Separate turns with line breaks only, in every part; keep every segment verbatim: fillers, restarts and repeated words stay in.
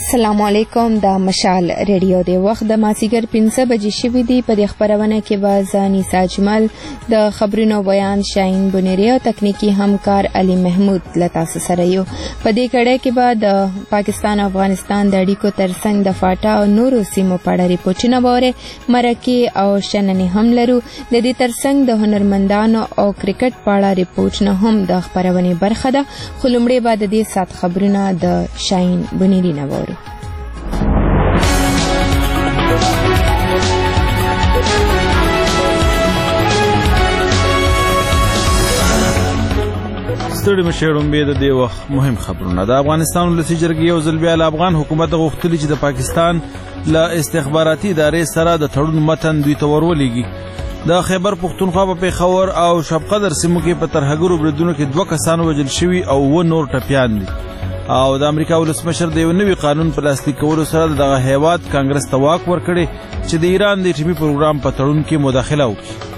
السلام علیکم. د مشال ریډیو د وخت د مازیګر پنځه بجې شوي دي. په دې خپرونه کې به زه نیسا اجمل د خبرونو بیان شاهین بنیری او تکنیکی همکار علي محمود له تاسو سره یو. په دې کړۍ کې به د پاکستان او افغانستان د اړیکو ترڅنګ د فاټا او نورو سیمو په اړه ریپورټونه به اورئ. مرکې او شننې هم لرو. د دې ترڅنګ د هنرمندانو او کرکټ په اړه ریپورټونه هم د خپرونې برخه ده. خو لومړی به د دې ساعت خبرونه د شاهین بنیری نه واورو.
ستړي مشرون به د دې وخت مهم خبرونه. د افغانستان ولسی جرګې یو ځل بیا د افغان حکومت غوښتلي چې د پاکستان له استخباراتي ادارې سره د تړون متن دوی ته ورولېږي. د خیبر پښتونخوا په پیښور او شبقدر سیمو کې په ترهګرو بریدونو کې دوه کسان وژل شوي او اووه نور ټپیان دي. او د امریکا ولسمشر د یو نوي قانون په لاسلیک کولو سره دغه هیواد کانګرس ته واک ورکړی چې د ایران د اټومي پروګرام په تړون کې مداخله وکړي.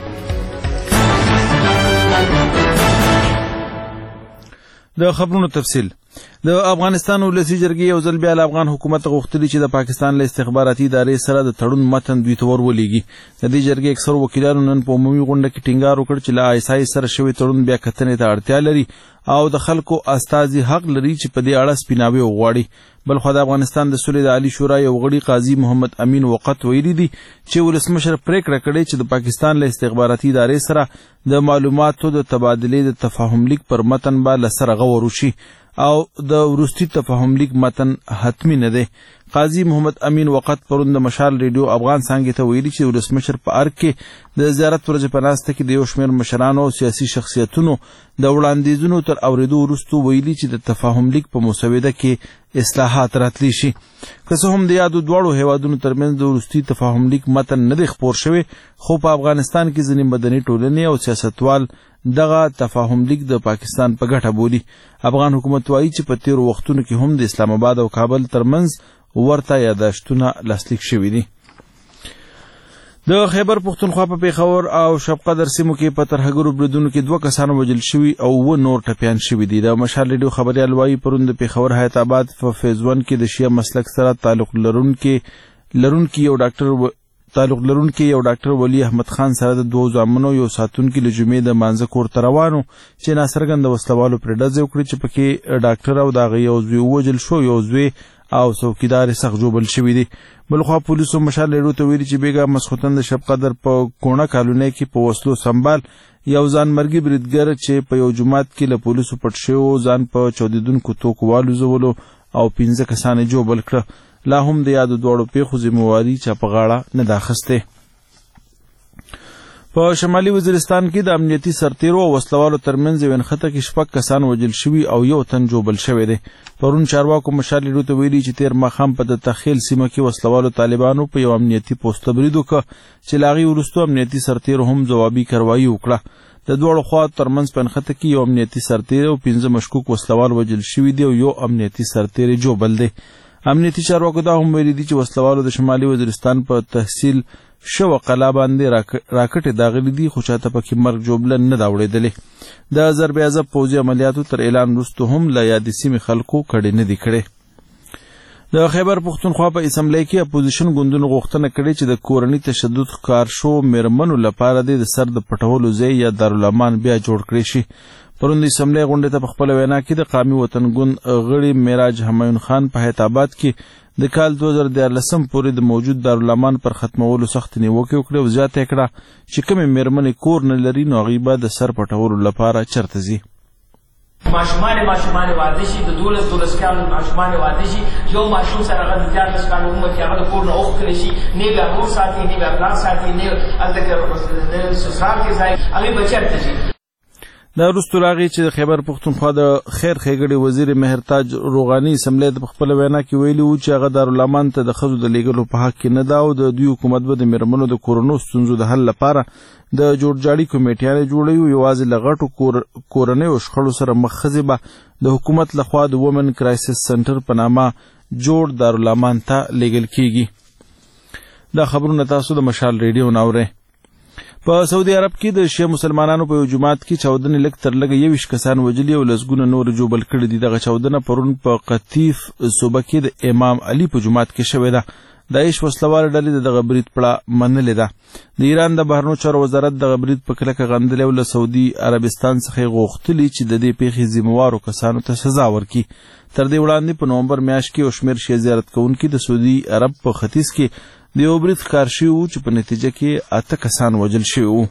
د خبرونو تفصیل. د افغانستان ولسی جرګې یو ځل بیا د افغان حکومت غوښتلي چې د پاکستان له استخباراتي ادارې سره د تړون متن دوی ته ورولېږي. د دې جرګې اکثرو وکیلانو نن په عمومي غونډه کې ټینګار وکړ چې له آی اس آی سره شوی تړون بیا کتنې ته اړتیا لري او د خلکو استازي حق لري چې په دې اړه سپیناوی وغواړي. بلخو د افغانستان د سولې د عالی شورا یو غړي قاضي محمد امین وقت ویلي دي چې ولسمشر پریکړه کړې چې د پاکستان له استخباراتي ادارې سره د معلوماتو د تبادلې د تفاهم لیک پر متن به له سره غور وشي او د وروستي تفاهم لیک متن حتمی نه دی. قاضي محمد امین وقت پرون د مشال ریډیو افغان څانګې ته ویلي چې ولسمشر په ارګ کې د زیارت ورځې په ناسته کې د یو شمېر مشرانو او سیاسي شخصیتونو د وړاندیزونو تر اورېدو وروسته ویلي چې د تفاهم لیک په مسوده کې اصلاحات راتلی شي. که څه هم د یادو دواړو هیوادونو ترمنځ د وروستي تفاهم لیک متن نه دی خپور شوی، خو په افغانستان کې ځینې مدني ټولنې او سیاستوال دغه تفاهم لیک د پاکستان په ګټه بولي. افغان حکومت وایي چې په تیرو وختونو کې هم د اسلام آباد او کابل ترمنځ ورته یاداشتونه لاسلیک شوي دي. د خیبر پښتونخوا په پیښور او شبقدر سیمو کې په ترهګرو بریدونو کې دوه کسان وژل شوي او اووه نور ټپیان شوي دي. د مشال ریډیو خبریال وایي پرون د پیښور حیات آباد په فیز ون کې د شیعه مسلک سره تعلق لرونکي لرونکي یو ډاکټر تعلق لرونکي یو ډاکټر ولی احمد خان سره د دوو زامنو یو ساتونکي له جمعې د مانځه کور ته روانو چې ناڅرګنده وسلوالو پرې ډزې وکړې چې پکې ډاکټر او د هغه یو زوی ووژل شو، یو زوی او څوکیدار یې سخت ژوبل شوي دي. بلخوا پولیسو مشال ریډیو ته ویلي چې بیګا مسخوتن د شبقدر په کوڼه کالونۍ کې په وسلو سنبال یو ځانمرګي بریدګر چې په یو جومات کې له پولیسو پټ شوی ځان په چاودېدونکو توکو والوزولو او پنځه کسان یې ژوبل کړه. لا هم د یادو دواړو پیښو ذمهواري چا په غاړه نه ده اخیستې. په شمالي وزیرستان کې د امنیتي سرتیرو او وسلوالو ترمنځ یو نښته کې شپږ کسان وژل شوي او یو تن ژوبل شوی دی. پرون چارواکو مشال ریډیو ته ویلي چې تیر ماښام په د تخیل سیمه کې وسلوالو طالبانو په یو امنیتي پوسته برید وکړ چې له هغې وروستو امنیتي سرتیرو هم ځوابي کاروایي وکړه. د دواړو خواو ترمنځ په نښته کې یو امنیتي سرتیر او پنځه مشکوک وسلوال وژل شوي دي او یو امنیتي سرتیر یې ژوبل دی. امنیتي چارواکو دا هم ویلي دي چې وسلوالو د شمالي وزیرستان په تحصیل شوه قلا باندې راکټې داغلي دي، خو چاته پکې مرګ ژوبله نه ده اورېدلې. د ضرب اعظم پوځي عملیاتو تر اعلان وروسته هم له یادې سیمې خلکو کډې نه دي کړې. د خیبر پښتونخوا په اسمبلی کې اپوزیشن ګوندونو غوښتنه کړې چې د کورني تشدد ښکار شوو میرمنو لپاره د سر د پټولو ځای یا دارالامان بیا جوړ کړی شي. پرون د اسمبلی غونډې ته په خپله وینا کې د قامي وطن ګوند غړي معراج همایون خان په حیات آباد کې د کال دوه زره دیارلسم پورې د موجود دارالامان پر ختمولو سخت نیوکې وکړې او زیاته یې کړه چې کومې میرمنې کور نه لري نو هغوی به د سر پټولو لپاره چرته ځي.
ماشومان ماشومان واده شي، د دولس دولس کالو ماشومان واده شي، یو ماشوم سره هغه د دیارلس کالو عمر کې هغه د کور نه اوښتلی شي، نه یې بیا مور ساتي، نه یې بیا پلار ساتي، نه هلته کې سسرال کې ځای، هغوی به چېرته ځي.
دا وروسته راغی چې د خیبر پښتونخوا د خیر ښېګړې وزیر مهرتاج روغاني اسمبلی ته په خپله وینا کې ویلي وو چې هغه دارالامان ته د ښځو د لیږلو په حق کې نه ده او د دوی حکومت به د میرمنو د کورنیو ستونزو د حل لپاره د جوړجاړي کمیټیانې جوړوي. یوازې له غټو کورنیو شخړو سره مخ ښځې به د حکومت لخوا د وومن کرایسس سنټر په نامه جوړ دارالامان ته لیږل کیږي. دا خبرونه تاسو د مشال ریډیو نه اورئ. په سعودي عرب کې د شیعه مسلمانانو په یو جماعت کې چاودنې لږ تر لږه یویشت کسان وژلي او لسګونه نور ژوبل کړي دي. دغه چاودنه پرون په قطیف صوبه کې د امام علي په جومات کې شوې ده. داعش وسلوال ډلې دغه برید پړه منلې ده. د ایران د بهرنیو چارو وزارت دغه برید په کلکه غندلی او له سعودي عربستان څخه غوښتلي چې د دې پیښې ذمهوارو کسانو ته سزا ورکړي. تر دې وړاندې په نومبر میاشت کې یو شمېر شیعه زیارت کوونکي د سعودي عرب په ختیځ کې د یو برید ښکار شوي وو چې په نتیجه کې اته کسان وژل شوي وو.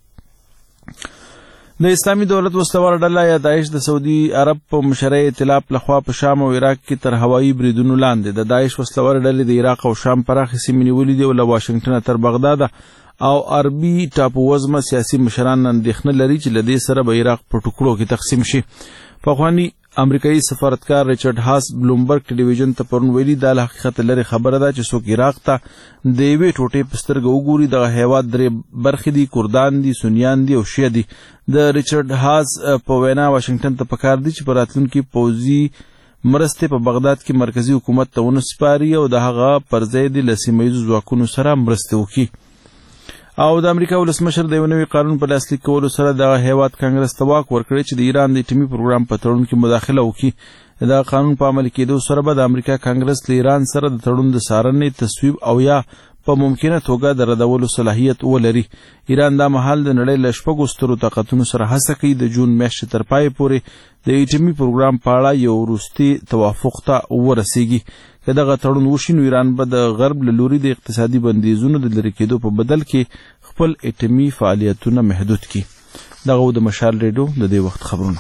د اسلامي دولت وسلواله ډله یا داعش د سعودي عرب په مشرۍ ائتلاف لخوا په شام او عراق کې تر هوایي بریدونو لاندې د داعش وسلواله ډلې د عراق او شام پراخې سیمې نیولې دي او له واشنګټنه تر بغداده او عربي ټاپو وزمه سیاسي مشران اندېښنه لري چې له دې سره به عراق په ټوکړو کې تقسیم شي. پخواني امریکایي سفارتکار ریچارډ هاس بلومبرګ ټلویزیون ته پرون ویلي دا له حقیقت لرې خبره ده چې څوک عراق ته د یوې ټوټې په سترګه وګوري. دغه هیواد درې برخې دي، کردان دي، سنیان دي او شیعه دي. د ریچارډ هاس په وینا واشنګټن ته پکار دي چې په راتلونکي پوځي مرستې په بغداد کې مرکزي حکومت ته ونه سپاري او د هغه پر ځای دې له سیمه ییزو ځواکونو سره مرستې وکړي. او د امریکا ولسمشر د یو نوي قانون په لاسلیک کولو سره دغه هیواد کانګرس ته واک ورکړی چې د ایران د اټومي پروګرام په تړون کې مداخله وکړي. دا قانون په عمل کېدو سره به د امریکا کانګرس له ایران سره د تړون د څارنې، تصویب او یا په ممکنه توګه د ردولو صلاحیت ولري. ایران دا مهال د نړۍ له شپږو سترو طاقتونو سره هڅه کوي د جون میاشتې تر پایه پورې د اټومي پروګرام په اړه یو وروستي توافق ته ورسیږي. که دغه تړون وشي نو ایران به د غرب له لوري د اقتصادي بندیزونو د لرې کېدو په بدل کې خپل اټومي فعالیتونه محدود کړي. دغه د مشال ریډیو د دې وخت خبرونه.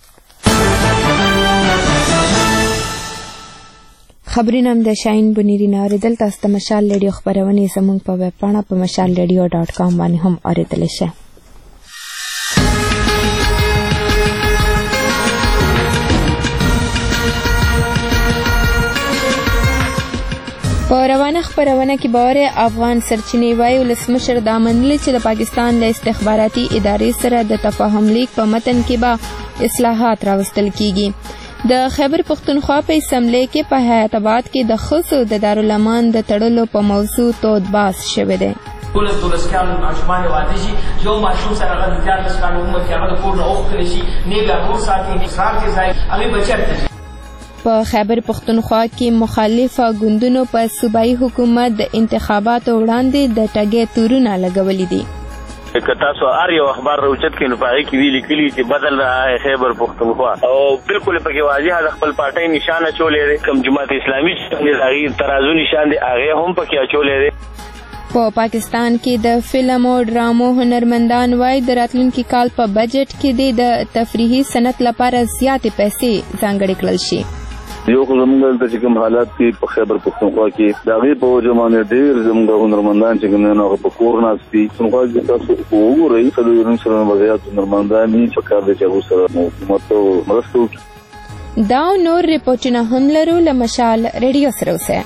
خبرونه هم د شاهین بنيري نه اورېدل. تاسو ته مشال ریډیو خبرونه زموږ په ویب پاڼه په مشال ریډیو ډاټ کام باندې هم اورېدلی شئ. په روانه خبرونه کې باور افغان سرچینې وایي ولسمشر دا منلي چې د پاکستان له استخباراتي ادارې سره د تفاهم لیک په متن کې به اصلاحات راوستل کیږي. د خیبر پختونخوا په اسمبلی کې په حیات آباد کې د ښځو د دارالامان د تړلو په موضوع تود بحث شوی دی.
دولس دولس کالو ماشومان واده شي، یو ماشوم سره هغه د دیارلس کالو عمر کې هغه د کور نه اوښتلی شي، نیږه مور ساتي، اسرار کې ځای هغې به چېرته شي.
په خیبر پختونخوا کې مخالفه ګوندونو په صوبایي حکومت د انتخاباتو وړاندې د ټګۍ تورونه لګولي دي.
که تاسو هر یو اخبار راوچت کړئ نو په هغې کې ویې لیکلي چې بدل رہا خیبر پختونخوا او بالکل پکې واضح د خپل پارټۍ نشان اچولی دی. کوم جماعت اسلامي چې د هغې ترازو نشان دی هغې هم پکې اچولی دی.
په پاکستان کې د فلم او ډرامو هنرمندان وایي د راتلونکي کال په بجټ کې د تفریحي صنعت لپاره زیاتې پیسې ځانګړې کړل شي.
یو خو زموږ دلته چې کوم حالات کې په خیبر پختونخوا کې د هغې په وجه باندې ډېر زموږ هنرمندان چې کوم دی نو هغه په کور ناست دي. پختونخوا کې تاسو وګورئ څلورم سره به زیات هنرمندان وي چې کار دی چې هغوی سره حکومت ته مرسته وکړي.
دا نور رپورټونه هم لرو. له مشال ریډیو سره اوسئ.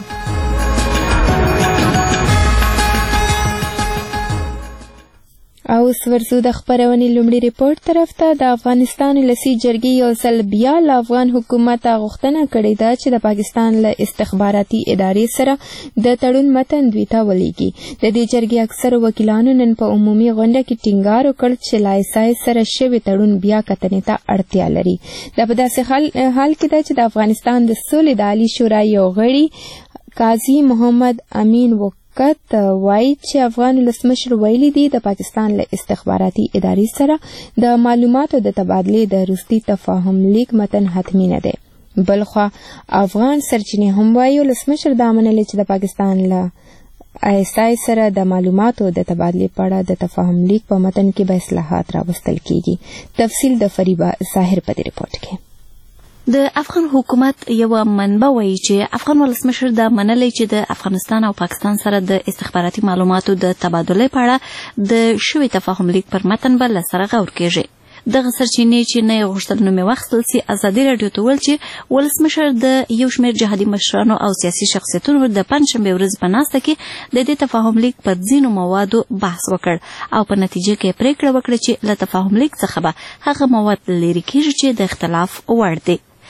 او اوس ورځو د خبرونې لومړي ریپورټ طرف ته. د افغانستان ولسي جرګې یو ځل بیا له افغان حکومت غوښتنه کړې ده چې د پاکستان له استخباراتي ادارې سره د تړون متن دوی ته ولیږي. د دې جرګې اکثرو وکیلانو نن په عمومي غونډه کې ټینګار وکړ چې له ایسای سره شوی تړون بیا کتنې ته اړتیا لري. دا په داسې حال کې ده چې د افغانستان د سولې د عالي شورا یو غړي قاضي محمد امین وک کت وایي چې افغان ولسمشر ویلي دي د پاکستان له استخباراتي ادارې سره د معلوماتو د تبادلې د وروستي تفاهم لیک متن حتمي نه دی. بلخوا افغان سرچینې هم وایي ولسمشر دا منلي چې د پاکستان له آی ایس آی سره د معلوماتو د تبادلې په اړه د تفاهم لیک په متن کې به اصلاحات راوستل کیږي. تفصیل د فریبا ظاهر په دې ریپورت کې.
د افغان حکومت یو منبع وایي چې افغان ولسمشر دا منلی چې د افغانستان او پاکستان سره د استخباراتي معلوماتو د تبادلې په اړه د شوي تفاهم لیک پر متن به له سره غور کیږي. دغه سرچینې چې نه یې غوښتل نومې واخیستل سي ازادي راډیو ته وویل چې ولسمشر د یو شمېر جهادي مشرانو او سیاسي شخصیتونو د پنجشنبې ورځې په ناسته کې د دې تفاهم لیک پر ځینو موادو بحث وکړ او په نتیجه کې پریکړه وکړه چې له تفاهم لیک څخه به هغه مواد لرې کیږي چې د اختلاف وړ دي.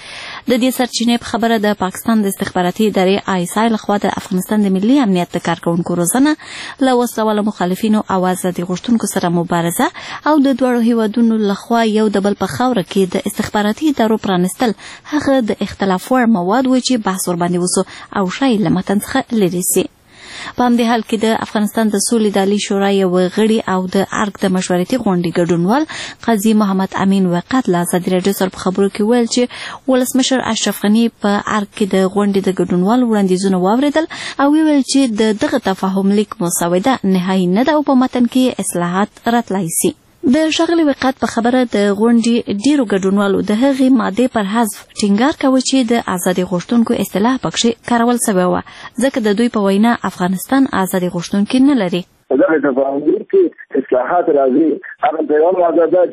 د دې سرچینې په خبره د پاکستان د استخباراتي ادارې آی اس آی لخوا د افغانستان د ملي امنیت د کارکونکو روزنه له وسله مخالفینو او آزادي غوښتونکو سره مبارزه او د دوړو هیوادونو لخوا یو د بل په خاوره کې د استخباراتي ادارو پرانستل هغه د اختلاف وړ مواد و چې بحث ورباندې وسو او شاید له متن څخه لرې سي. په همدې حال کې د افغانستان د سولې د عالي شورا یو غړي او د ارګ د مشورتي غونډې ګډونوال قاضي محمد امین وقت له ازادي راډیو سره په خبرو کې ویل چې ولسمشر اشرف غني په ارګ کې د غونډې د ګډونوال وړاندیزونه واوریدل او ویل چې د دغه تفاهم لیک مسوده نهایي نه ده او په متن کې اصلاحات راتلای سي. د ښاغلي وقت په خبره د غونډې ډیرو ګډونوالو د هغې مادې پر حذف ټینګار کوي چې د ازادي غوښتونکو اصطلاح پکښې کارول سوی وه ځکه د دوی په وینا افغانستان ازادي غوښتونکي نه لري.
دغه تفاهم کې اصلاحات راځي هغه په یو ماده ده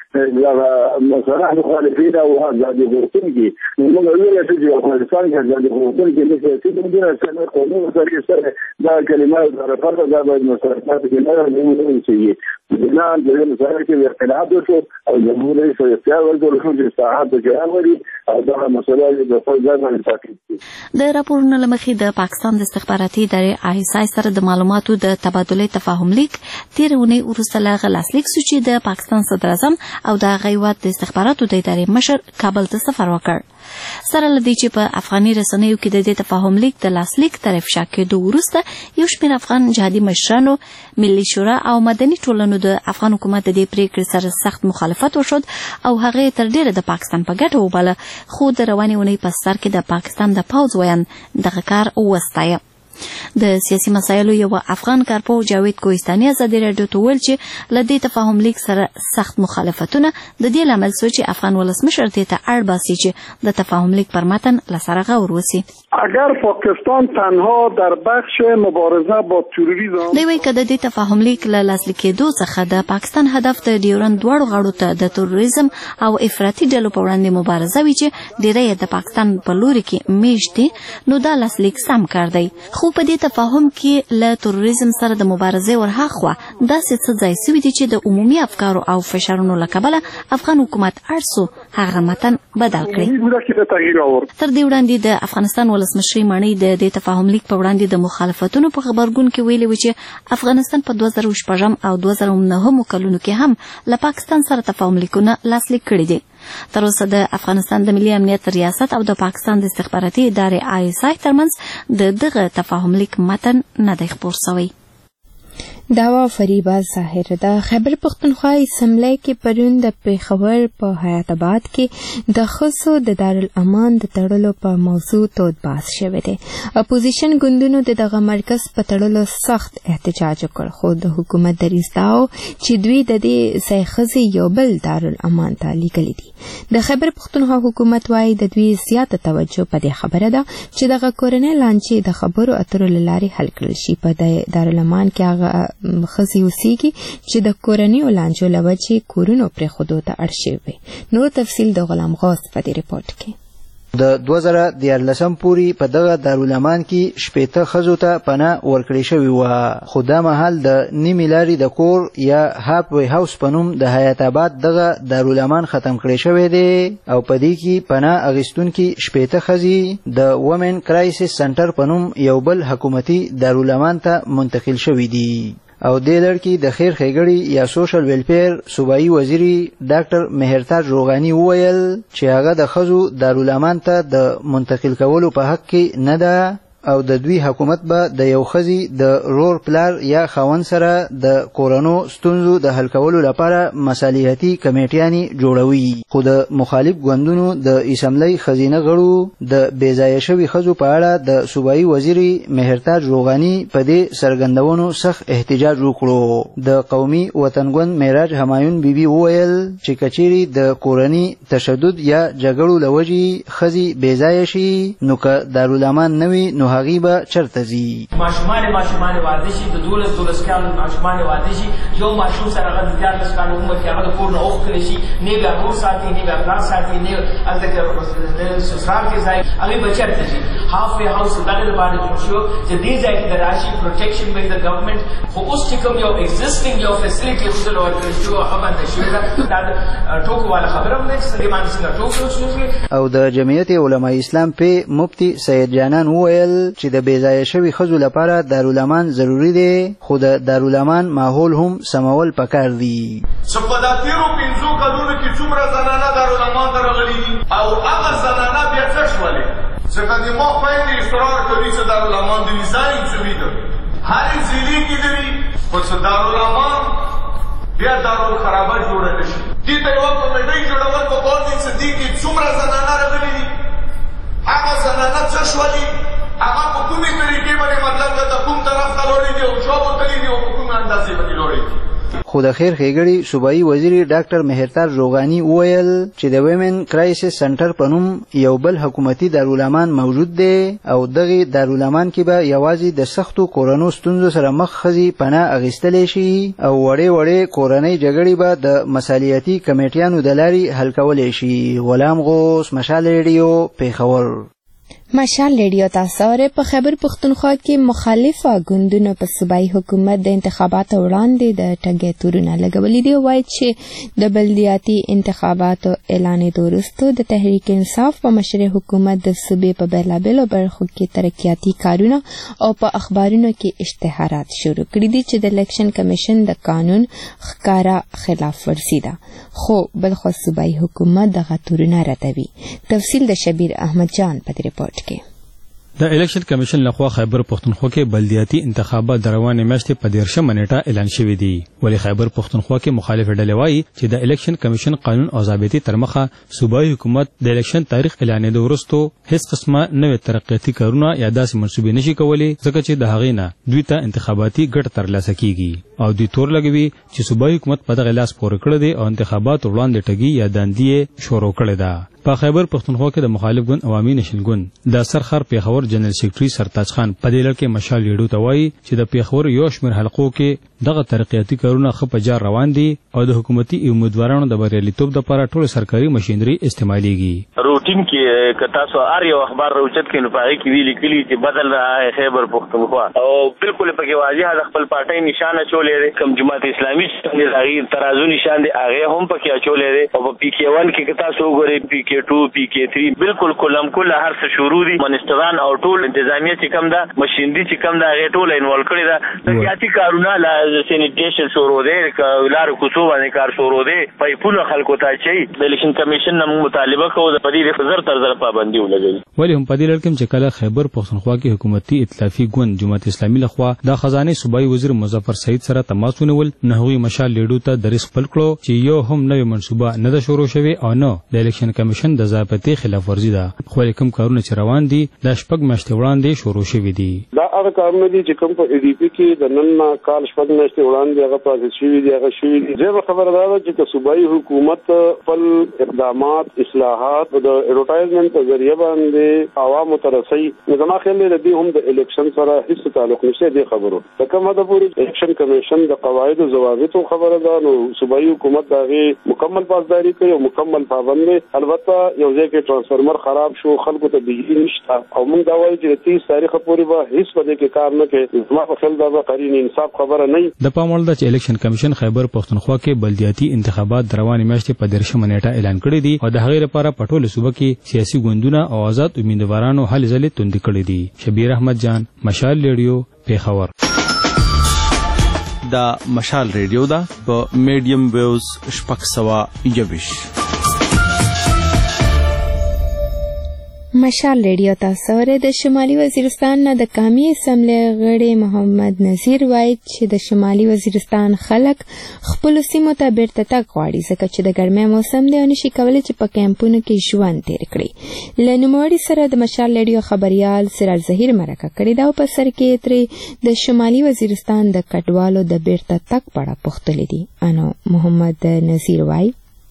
چې مثلا مخالفین او ازادي غوښتونکي موږ ویل چې افغانستان کې ازادي غوښتونکي نه سیاسي ګوندونه سره قانون سره سره دا کلمه د فرض دا باید مسلمانات کې نه موږ شي نه د مسایل کې اختلاف وشو او جمهور رئیس اختیار ورکړل شو چې اصلاحات وکړي او دا مسله د فوجي باندې پاتې
د راپورونو لمخې د پاکستان د استخباراتي ادارې آی اس آی سره د معلوماتو د تبادله تفاهم لیک تیر اونۍ وروسته له غلاسلیک سو چې د پاکستان صدر اعظم او د غیوات د استخباراتو د ادارې مشر کابل ته سفر وکړ. سره لدی چې په افغاني رسنیو کې د دې تفاهم لیک د لاسلیک تر افشا کېدو وروسته یو شمېر افغان جهادي مشرانو ملي شورا او مدني ټولنو د افغان حکومت د دې پریکړې سره سخت مخالفت وشود او هغه تر ډیره د پاکستان په ګټه وباله خو د روانې اونۍ په سر کې د پاکستان د پوځ ویان دغه کار وستایه. د سیاسي مسایلو یو افغان کارپو جاوید کوهستاني ازادي راډیو ته ویل چې له دې تفاهم لیک سره سخت مخالفتونه د دې لامل شو چې افغان ولسمشر دې ته اړ باسي چې د تفاهم لیک پر متن له سره غور وسی.
اگر پاکستان تنها در بخش مبارزه با تروریسم
دوی که د دې تفاهم لیک له لاسلیک کېدو څخه د پاکستان هدف د ډیورند دواړو غاړو ته د تروریزم او افراطي ډلو په وړاندې مبارزه وي چې ډیری د پاکستان په لوري کې میشتي نو دا لاسلیک سم کار دی. خو په دې تفاهم کې له تروریزم سره د مبارزې ورهاخوا داسې څه ځای سوي دي چې د عمومي افکارو او فشارونو له کبله افغان حکومت اړ سو هغه متن بدل کړي. تر دې وړاندې د افغانستان ولسمشري ماڼۍ د دې تفاهم لیک په وړاندې د مخالفتونو په خبرګون کې ویلي و چې افغانستان په دوه زره شپږم او دوه زره نهمو کلونو کې هم له پاکستان سره تفاهم لیکونه لاسلیک کړي دي. تر اوسه د افغانستان د ملي امنیت ریاست او د پاکستان د استخباراتي ادارې آی اس آی ترمنځ د دغه تفاهم لیک متن نه دی خپور شوی.
داوا فریبا ظاهر د خیبر پختونخوا اسمبلی کې پرون د پیښور په حیات آباد کې د خصو د دارالامان د تړلو په موضوع تود بحث شوی دی. اپوزیشن ګوندونو د دغه مرکز په تړلو سخت احتجاج وکړ خو د حکومت دریځ دا و چې دوی د دې ځای ښځې یو بل دارالامان ته لیږلي دي. د خیبر پختونخوا حکومت وایي د دوی زیاته توجه په دې خبره ده چې دغه کورنۍ لانجې د خبرو اترو له لارې حل کړل شي. په دارالامان کې هغه خزي اوسېږي چې د کورنیو لانجو له وجې کورونو پرېښودو ته اړ شوي. نور تفصیل د غلام غوث په دې رپورټ کې.
د دوه زره دیارلسم پورې په دغه دارالامان کې شپېته ښځو ته پناه ورکړې شوې وه خو دا مهال د نیمې لارې د کور یا هاپ وی هاوس په نوم د حیات آباد دغه دارالامان ختم کړی شوی دی او په دې کې پناه اخیستونکي شپېته ښځې د ومن کرایسس سنټر په نوم یو بل حکومتي دارالامان ته منتقل شوي دي. او دې لړ کې د خیر ښېګړې یا سوشل ویلفیر صوبایي وزیري ډاکټر مهرتاج روغاني وویل چې هغه د ښځو دارالامان ته د منتقل کولو په حق کې نه ده او د دوی حکومت به د یو ښځې د رور پلار یا خاوند سره د کورنو ستونزو د حل کولو لپاره مصالحتي کمیټیانې جوړوي. خو د مخالف ګوندونو د اسمبلی ښځینه غړو د بېځایه شوي ښځو په اړه د صوبایي وزیري مهرتاج روغاني په دې څرګندونو سخت احتجاج وکړو. د قومي وطنګوند معراج همایون بیبي وویل چې کچېرې د کورني تشدد یا جګړو له وجې ښځې بېځایه شي نو که دارالامان نه وي نو هغې به چرته ځي.
ماشومان ماشومان واده شي د دولس دولس کالو ماشومان واده شي یو ماشوم سره هغه د دیارلس کالو عمر کې هغه د کور نه اوښتلی شي نه بیا مور ساتي نه بیا پلار ساتي نه هلته کې سسرال کې ځای هغې به چېرته ځي. هاف وے هاوس دغې لپاره جوړ شو چې دې ځای کې د راشي پروټیکشن باي د ګورنمنټ خو اوس چې کوم یو ایگزسټینګ یو فیسیلیټي ښودل ورکړل شو هغه بنده شوې ده. دا د ټوکو والا خبره هم ده چې دې باندې څنګه ټوکې وشوې.
او د جمعیت علماء اسلام په مفتي سید جانان وویل چې د بې ځایه شوي ښځو لپاره دارالامان ضروري دی خو د دارالامان ماحول هم سمول پکار دي.
چې په دا تېرو پنځو کلونو کې څومره زنانه دارالامان ته راغلي دي او هغه زنانه بیا څه شولې ځکه د ما خویندې اصرار کوي چې دارالامان د ډیزاین شوي ده هرې ضلع کې لري خو چې دارالامان بیا دارالخرابه جوړه نه شي. دې ته یوه کمیټۍ جوړول پکار دي چې دې کې څومره زنانه راغلي دي هغه زنانه څه شولې هغه په کومې طریقې باندې مطلب د کوم طرف ته لوړې دي او چا بوتلي دي او په کومې اندازې باندې لوړې دي.
خو د خیر ښېګړې صوبایي وزیر ډاکټر مهرتار روغاني وویل چې د ویمن کرایسس سنټر په نوم یو بل حکومتي دارالامان موجود دی او دغې دارالامان کې به یوازې د سختو کورنو ستونزو سره مخ ښځې پناه اخیستلی شي او وړې وړې کورنۍ جګړې به د مصالحتي کمیټیانو د لارې حل کولی شي. غلام غوث، مشال ریډیو، پیښور.
مشال ریډیو تاسو اورئ. په خیبر پښتونخوا کې مخالفه ګوندونو په صوبایي حکومت د انتخاباتو وړاندې د ټګۍ تورونه لګولي دي. وایي چې د بلدیاتي انتخاباتو اعلانېدو وروسته د تحریک انصاف په مشرۍ حکومت د صوبې په بېلابېلو برخو کې ترقیاتي کارونه او په اخبارونو کې اشتهارات شروع کړي دي چې د الیکشن کمیشن د قانون ښکاره خلاف ورزي ده، خو بلخو صوبایي حکومت دغه تورونه ردوي. تفصیل د شبیر احمد جان په دې رپورټ کې.
د الیکشن کمیشن لخوا خیبر پښتونخوا کې بلدیاتي انتخابات د روانې میاشتې په دیرشمه نیټه اعلان شوي دي. ولې خیبر پښتونخوا کې مخالف ډلې وایي چې د الیکشن کمیشن قانون او ضابطې تر مخه صوبایي حکومت د الیکشن تاریخ اعلانېدو وروسته هیڅ قسمه نوې ترقیاتي کارونه یا داسې منصوبې نشي کولی ځکه چې د هغې نه دوی ته انتخاباتي ګټه ترلاسه کیږي او دوی تور لګوي چې صوبایي حکومت په دغه لاس پورې کړی دی او انتخابات وړاندې ټګي یا داندي یې شروع کړې ده. په خیبر پښتونخوا کې د مخالف ګوند عوامي نشل ګوند د سرخر پیښور جنرال سیکرټري سرتاج خان په دې لړ کې مشال ریډیو ته وایي چې د پیښور یو شمېر حلقو کې دغه ترقیاتي کارونه ښه په جار روان دي او د حکومتي امیدوارانو د بریالیتوب دپاره ټوله سرکاري مشینري استعمالیږي.
روټین کې که تاسو هر یو اخبار راوچت کړئ نو په هغې کې ویلي کلي چې بدل رها ہے خیبر پښتونخوا او بالکل پکې واضح د خپل پارټۍ نشانه اچولی دی. کوم جماعت اسلامي چې دی د هغې ترازو نشان دی هغې هم پکې اچولی دی او په پي کې ون کې که تاسو وګورئ پي کې ټو پي کې تھری بالکل کلم کله هر څه شروع دي. منسټران او ټول انتظامیه چې کوم ده مشینري چې کوم ده هغې ټوله انوالو کړې ده. ترقیاتي کارونه سینیټیشن شروع دی لارو کوڅو باندې کار شروع دی پایپونه خلکو ته اچوي. د الیکشن کمیشن نه موږ مطالبه کوو د په دې زر تر زر پابندي ولګوي.
ولې هم په دې لړ کې چې کله خیبر پښتونخوا کې حکومتي ائتلافي ګوند جماعت اسلامي لخوا د خزانه صوبایي وزیر مظفر سعید سره تماس ونیول نه هغوی مشال ریډیو ته دریځ خپل کړو چې یو هم نوې منصوبه نه ده شروع شوې او نه د الیکشن کمیشن د ضابطې خلاف ورزي ده، خو کوم کارونه چې روان دي د شپږ میاشتې وړاندې شروع شوي دي.
دا هغه کارونه دي چې کوم په ای ډي پي کې د نن نه کال شپږ میاشتې وړاندې هغه پروسس شوي دي هغه شوي دي. زه به خبره دا ده چې صوبایي حکومت خپل اقدامات اصلاحات د ایډورټایزمنټ په ذریعه باندې عوامو ته رسوي نو زما خیال دی د دې هم د الیکشن سره هیڅ تعلق نشته. دې خبرو د کوم حده پورې الیکشن کمیشن د قواعد او ضوابطو خبره ده نو صوبایي حکومت د هغې مکمل پاسداري کوي او مکمل پابند دی. البته یو ځای کې ټرانسفارمر خراب شو خلکو ته بجلی نشته او موږ دا وایو چې د تیس تاریخه پورې به هیڅ په دې کې کار نه کوي. زما په خیال دا به قرین انصاف خبره نه وي.
د پام وړ ده چې الیکشن کمیشن خیبر پښتونخوا کې بلدیاتي انتخابات د روانې میاشتې په دیرشمه نیټه اعلان کړي دي او د هغې لپاره په ټوله صوبه کې سیاسي ګوندونه او آزاد امیدوارانو هلې ځلې توندې کړي دي. شبیر احمد جان، مشال ریډیو، پیښور.
دا مشال ریډیو ده په میډیم ویوز شپږ سوه یوویشت.
مشال ریډیو تاسو اورئ. د شمالي وزیرستان نه د قومي اسمبلی غړی محمد نذیر وایي چې د شمالي وزیرستان خلک خپلو سیمو ته بیرته تګ غواړي ځکه چې د ګرمۍ موسم دی او نشي کولی چې په کیمپونو کې ژوند تیر کړي. له نوموړي سره د مشال ریډیو خبریال سراج ظهیر مرکه کړې ده او په سر کې ترې د شمالي وزیرستان د کډوالو د بیرته تګ په اړه پوښتلي دي. انو محمد نذیر وایي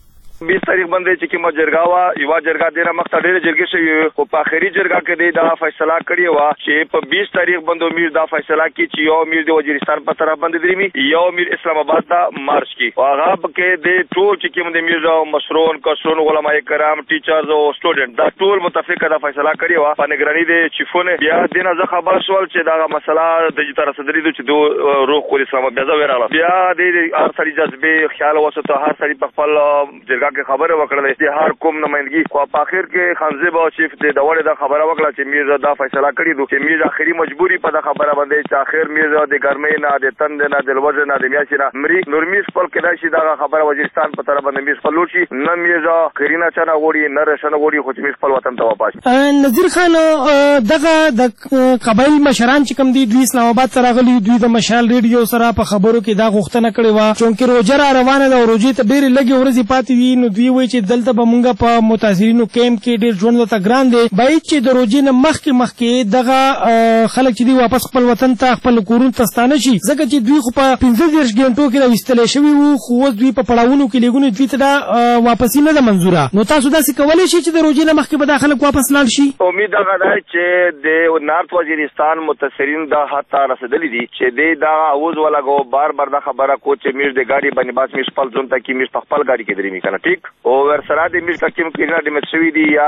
بیست تاریخ باندې چې کومه جرګه وه یوه جرګه ډېره مخته ډېرې جرګې شوې خو په آخري جرګه کې دی دا فیصله کړې وه چې په بیست تاریخ باندې امیر دا فیصله کړي چې یو امیر د وزیرستان په طرف باندې دریمي یو امیر اسلام آباد ته مارچ کړي او هغه پکې د ټول چې کوم د امیر مشرون کسرون علماء کرام ټیچرز او سټوډنټ دا ټول متفقه دا فیصله کړې وه په نگراني د چیفونه بیا دې نه زه خبر شول چې دا مسله د جته رسېدلې ده چې دو روح کول اسلام بیا زه وراله بیا د هر سړي جذبې خیال وساته هر سړي په خپل جرګه کې خبره وکړه چې هر کوم نمائندګي خو په اخر کې خانزیب او چیف د دورې دا خبره وکړه چې میر دا فیصله کړې ده چې میر اخري مجبوری په دا خبره باندې چې اخر میر د ګرمۍ نه د تند نه د لوځ نه د میاشي نه مري نور میر خپل کېدای شي دا خبره وزیرستان په طرف باندې میر خپل شي نه میر خرینا چانه وړي نه رشنه وړي خو چې میر خپل وطن ته واپس
نذیر خان دغه د قبایل مشران چې کوم دي دوی اسلام آباد ته راغلي دوی د مشال ریډیو سره په خبرو کې دا غوښتنه کړې وه چونکې روژه را روانه ده او روژې ته ډېرې لږې ورځې پاتې دي نو دوی وایي چې دلته به مونږ په متاثرینو کیمپ کې ډېر ژوند ورته ګران دی باید چې د روژې نه مخکې مخکې دغه خلک چې دي واپس خپل وطن ته خپل کورونو ته ستانه شي ځکه چې دوی خو په پنځه دېرش ګنټو کې راویستلی شوي وو خو اوس دوی په پړاوونو کې لېږونې دوی ته دا واپسي نه ده منظوره نو تاسو داسې کولی شئ چې د روژې نه مخکې به دا خلک واپس لاړ شي
امید هغه ده چې د نارت وزیرستان متاثرین دا حد ته رسېدلي دي چې دی دا اوز ولګو بار بار دا خبره کو چې میر د ګاډي باندې باس میر خپل ځون ته کې میر خپل ګاډي کې درېمي کنه ټیک او ورسره د میر تکیم کې نه د مسوي دي یا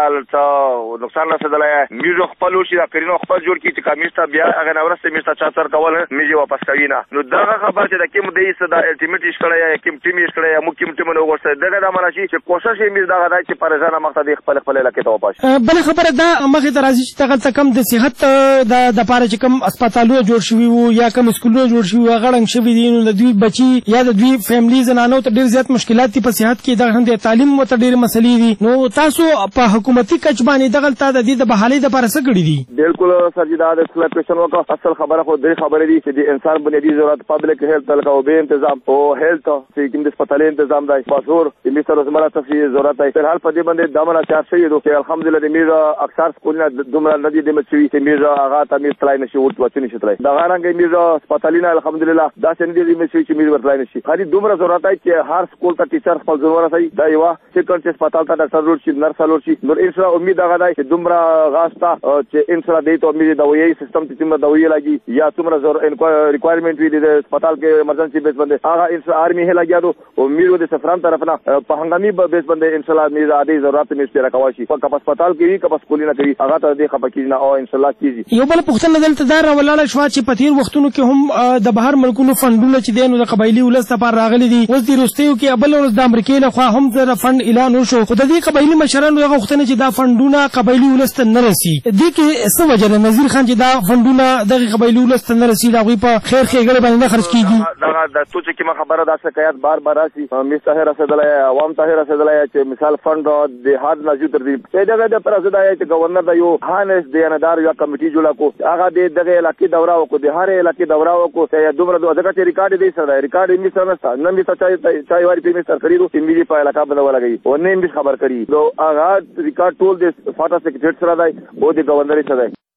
څه نقصان رسېدلی میر خپل شي دا کرینو خپل جوړ کړي چې کامیز ته بیا هغه نه ورسته میر ته چا سر کول میر واپس کوي نه نو دا خبره چې د کوم دی څه دا الټیمیټ ایش کړی یا کوم ټیم ایش کړی یا مو کوم ټیم نو ورسته دغه د معنی چې کوشش یې میر دا غدا چې پرېزانه مخته د خپل خپل علاقې ته واپس
بل خبره دا مخې ته راځي چې دغه کم د صحت د د پاره چې کوم هسپتالونه جوړ شوي وو یا کوم سکولونه جوړ شوي وو غړنګ شوي دي نو د دوی بچي یا د دوی فیملی زنانو ته ډېر زیات مشکلات دي په صحت کې دغه هم د تعلیم ورته ډېرې مسلې دي نو تاسو په حکومتي کچ باندې دغلته د دې د بحالۍ دپاره څه کړي دي
بالکل سر جی دا د اصلاح کوېشن وکړه اصل خبره خو درې خبرې دي چې د انسان بنیادي ضرورت پبلک هیلث لکه اوبه تنظیم او هیلث چې کوم د هسپتالي تنظیم دی پاسور د مستر روزمره تفصیل ضرورت دی فلحال په دې باندې دا منه چار شوي دي چې الحمدلله د میر اکثر سکولونه دومره نه دي د چې میر هغه ته میر تلای نشي ورته وچې نشي تلای دغه رنګه میر هسپتالونه الحمدلله داسې نه دي چې میر ورتلای نشي خالي دومره ضرورت دی چې هر سکول ته ټیچر خپل ضرور ورسوي دا یوه سیکنډ چې هسپتال ته ډاکټر لوړ شي نرس لوړ شي نور انشاءالله امید هغه دی چې دومره غاسته چې انشاءالله دی ته امید دوايي سیستم چې څومره دوايي لګي یا څومره ضرورت ریکوایرمنٹ وي د هسپتال کې ایمرجنسي بیس باندې هغه انشاءالله آرمي هې لګیا دو امید د سفران طرف نه په هنګامي بیس باندې انشاءالله میر عادي ضرورت مې ستاره کوي شي په هسپتال کې وي که په سکولونه کې وي هغه ته دې خپه کیږي نه او انشاءالله کیږي
یو بل پوښتنه دلته دا راولاړه شوه چې په تېر وختونو کې هم د بهر ملکونو فنډونه چې دی نو د قبایلي ولس لپاره راغلي دي اوس د وروستیو کې بله ورځ د امریکې لخوا هم د فنډ اعلان وشو خو د دې قبایلي مشرانو دغه غوښتنه چې دا فنډونه قبایلي ولس ته نه رسي دې کې څه وجه ده نذیر خان چې دا فنډونه دغه قبایلي ولس ته نه رسي د هغوی په خیر ښېګړې باندې نه خرڅ کېږي
دغه د څو چې کومه خبره دا شکایت بار بار راشي مس ته رسېدلی عوام ته رسېدلی چې مثال فنډ د حد نه زیات دی دغه د پر اساس دا چې گورنر د یو هانس دیاندار یو کمیټي جوړه کو هغه د دغه علاقې دوره وکړو د هر علاقې دوره وکړو چې دومره دغه چې ریکارډ دی سره ریکارډ یې سره نشته نه مې چای چای واری په مستر کړی چې مې په علاقې باندې ولګي او نه مې خبر کړی نو هغه ریکارډ ټول د فاټا سیکریټری سره دی او د گورنر سره دی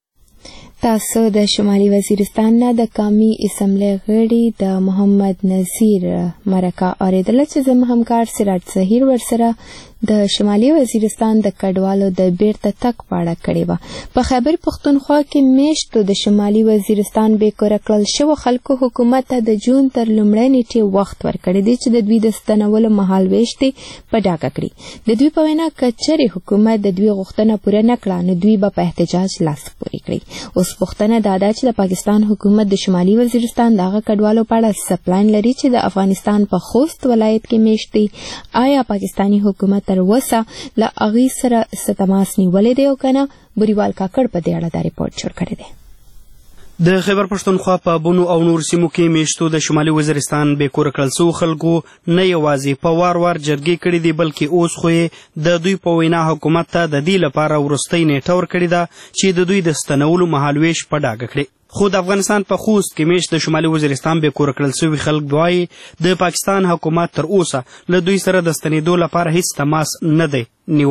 تاسو د شمالي وزیرستان نه د قومي اسمبلی غړي د محمد نذیر مرکه اوریدله چې زموږ همکار سراج ظهیر ورسره د شمالي وزیرستان د کډوالو د بیرته تګ په اړه کړې وه په خیبر پښتونخوا کې میاشتو د شمالي وزیرستان بېکوره کړل شوو خلکو حکومت ته د جون تر لومړۍ نیټې وخت ورکړی دی چې د دوی د ستنولو مهالویش دی په ډاګه کړي د دوی په وینا که چیرې حکومت د دوی غوښتنه پوره نه کړه نو دوی به په احتجاج لاس پورې کړي اوس پوښتنه دا ده چې د پاکستان حکومت د شمالي وزیرستان د هغه کډوالو په اړه څه پلان لري چې د افغانستان په خوست ولایت کې میشت دی آیا پاکستاني حکومت تر اوسه له هغې سره څه تماس نیولی دی او که نه بوریوال کاکړ په دې اړه دا ریپورټ جوړ کړی دی
د خیبر پښتونخوا په بونو او نور سیمو کې میشتو د شمالي وزیرستان بېکوره کړل سوو خلکو نه یوازې په وار وار جرګې کړي دي بلکې اوس خو یې د دوی په وینا حکومت ته د دې لپاره وروستۍ نیټه ورکړې ده چې د دوی د ستنولو مهالویش په ډاګه کړي خو د افغانستان په خوست کې میشت د شمالي وزیرستان بېکوره کړل سوي خلک وایي د پاکستان حکومت تر اوسه له دوی سره د ستنېدو لپاره هیڅ تماس نه دی نیولی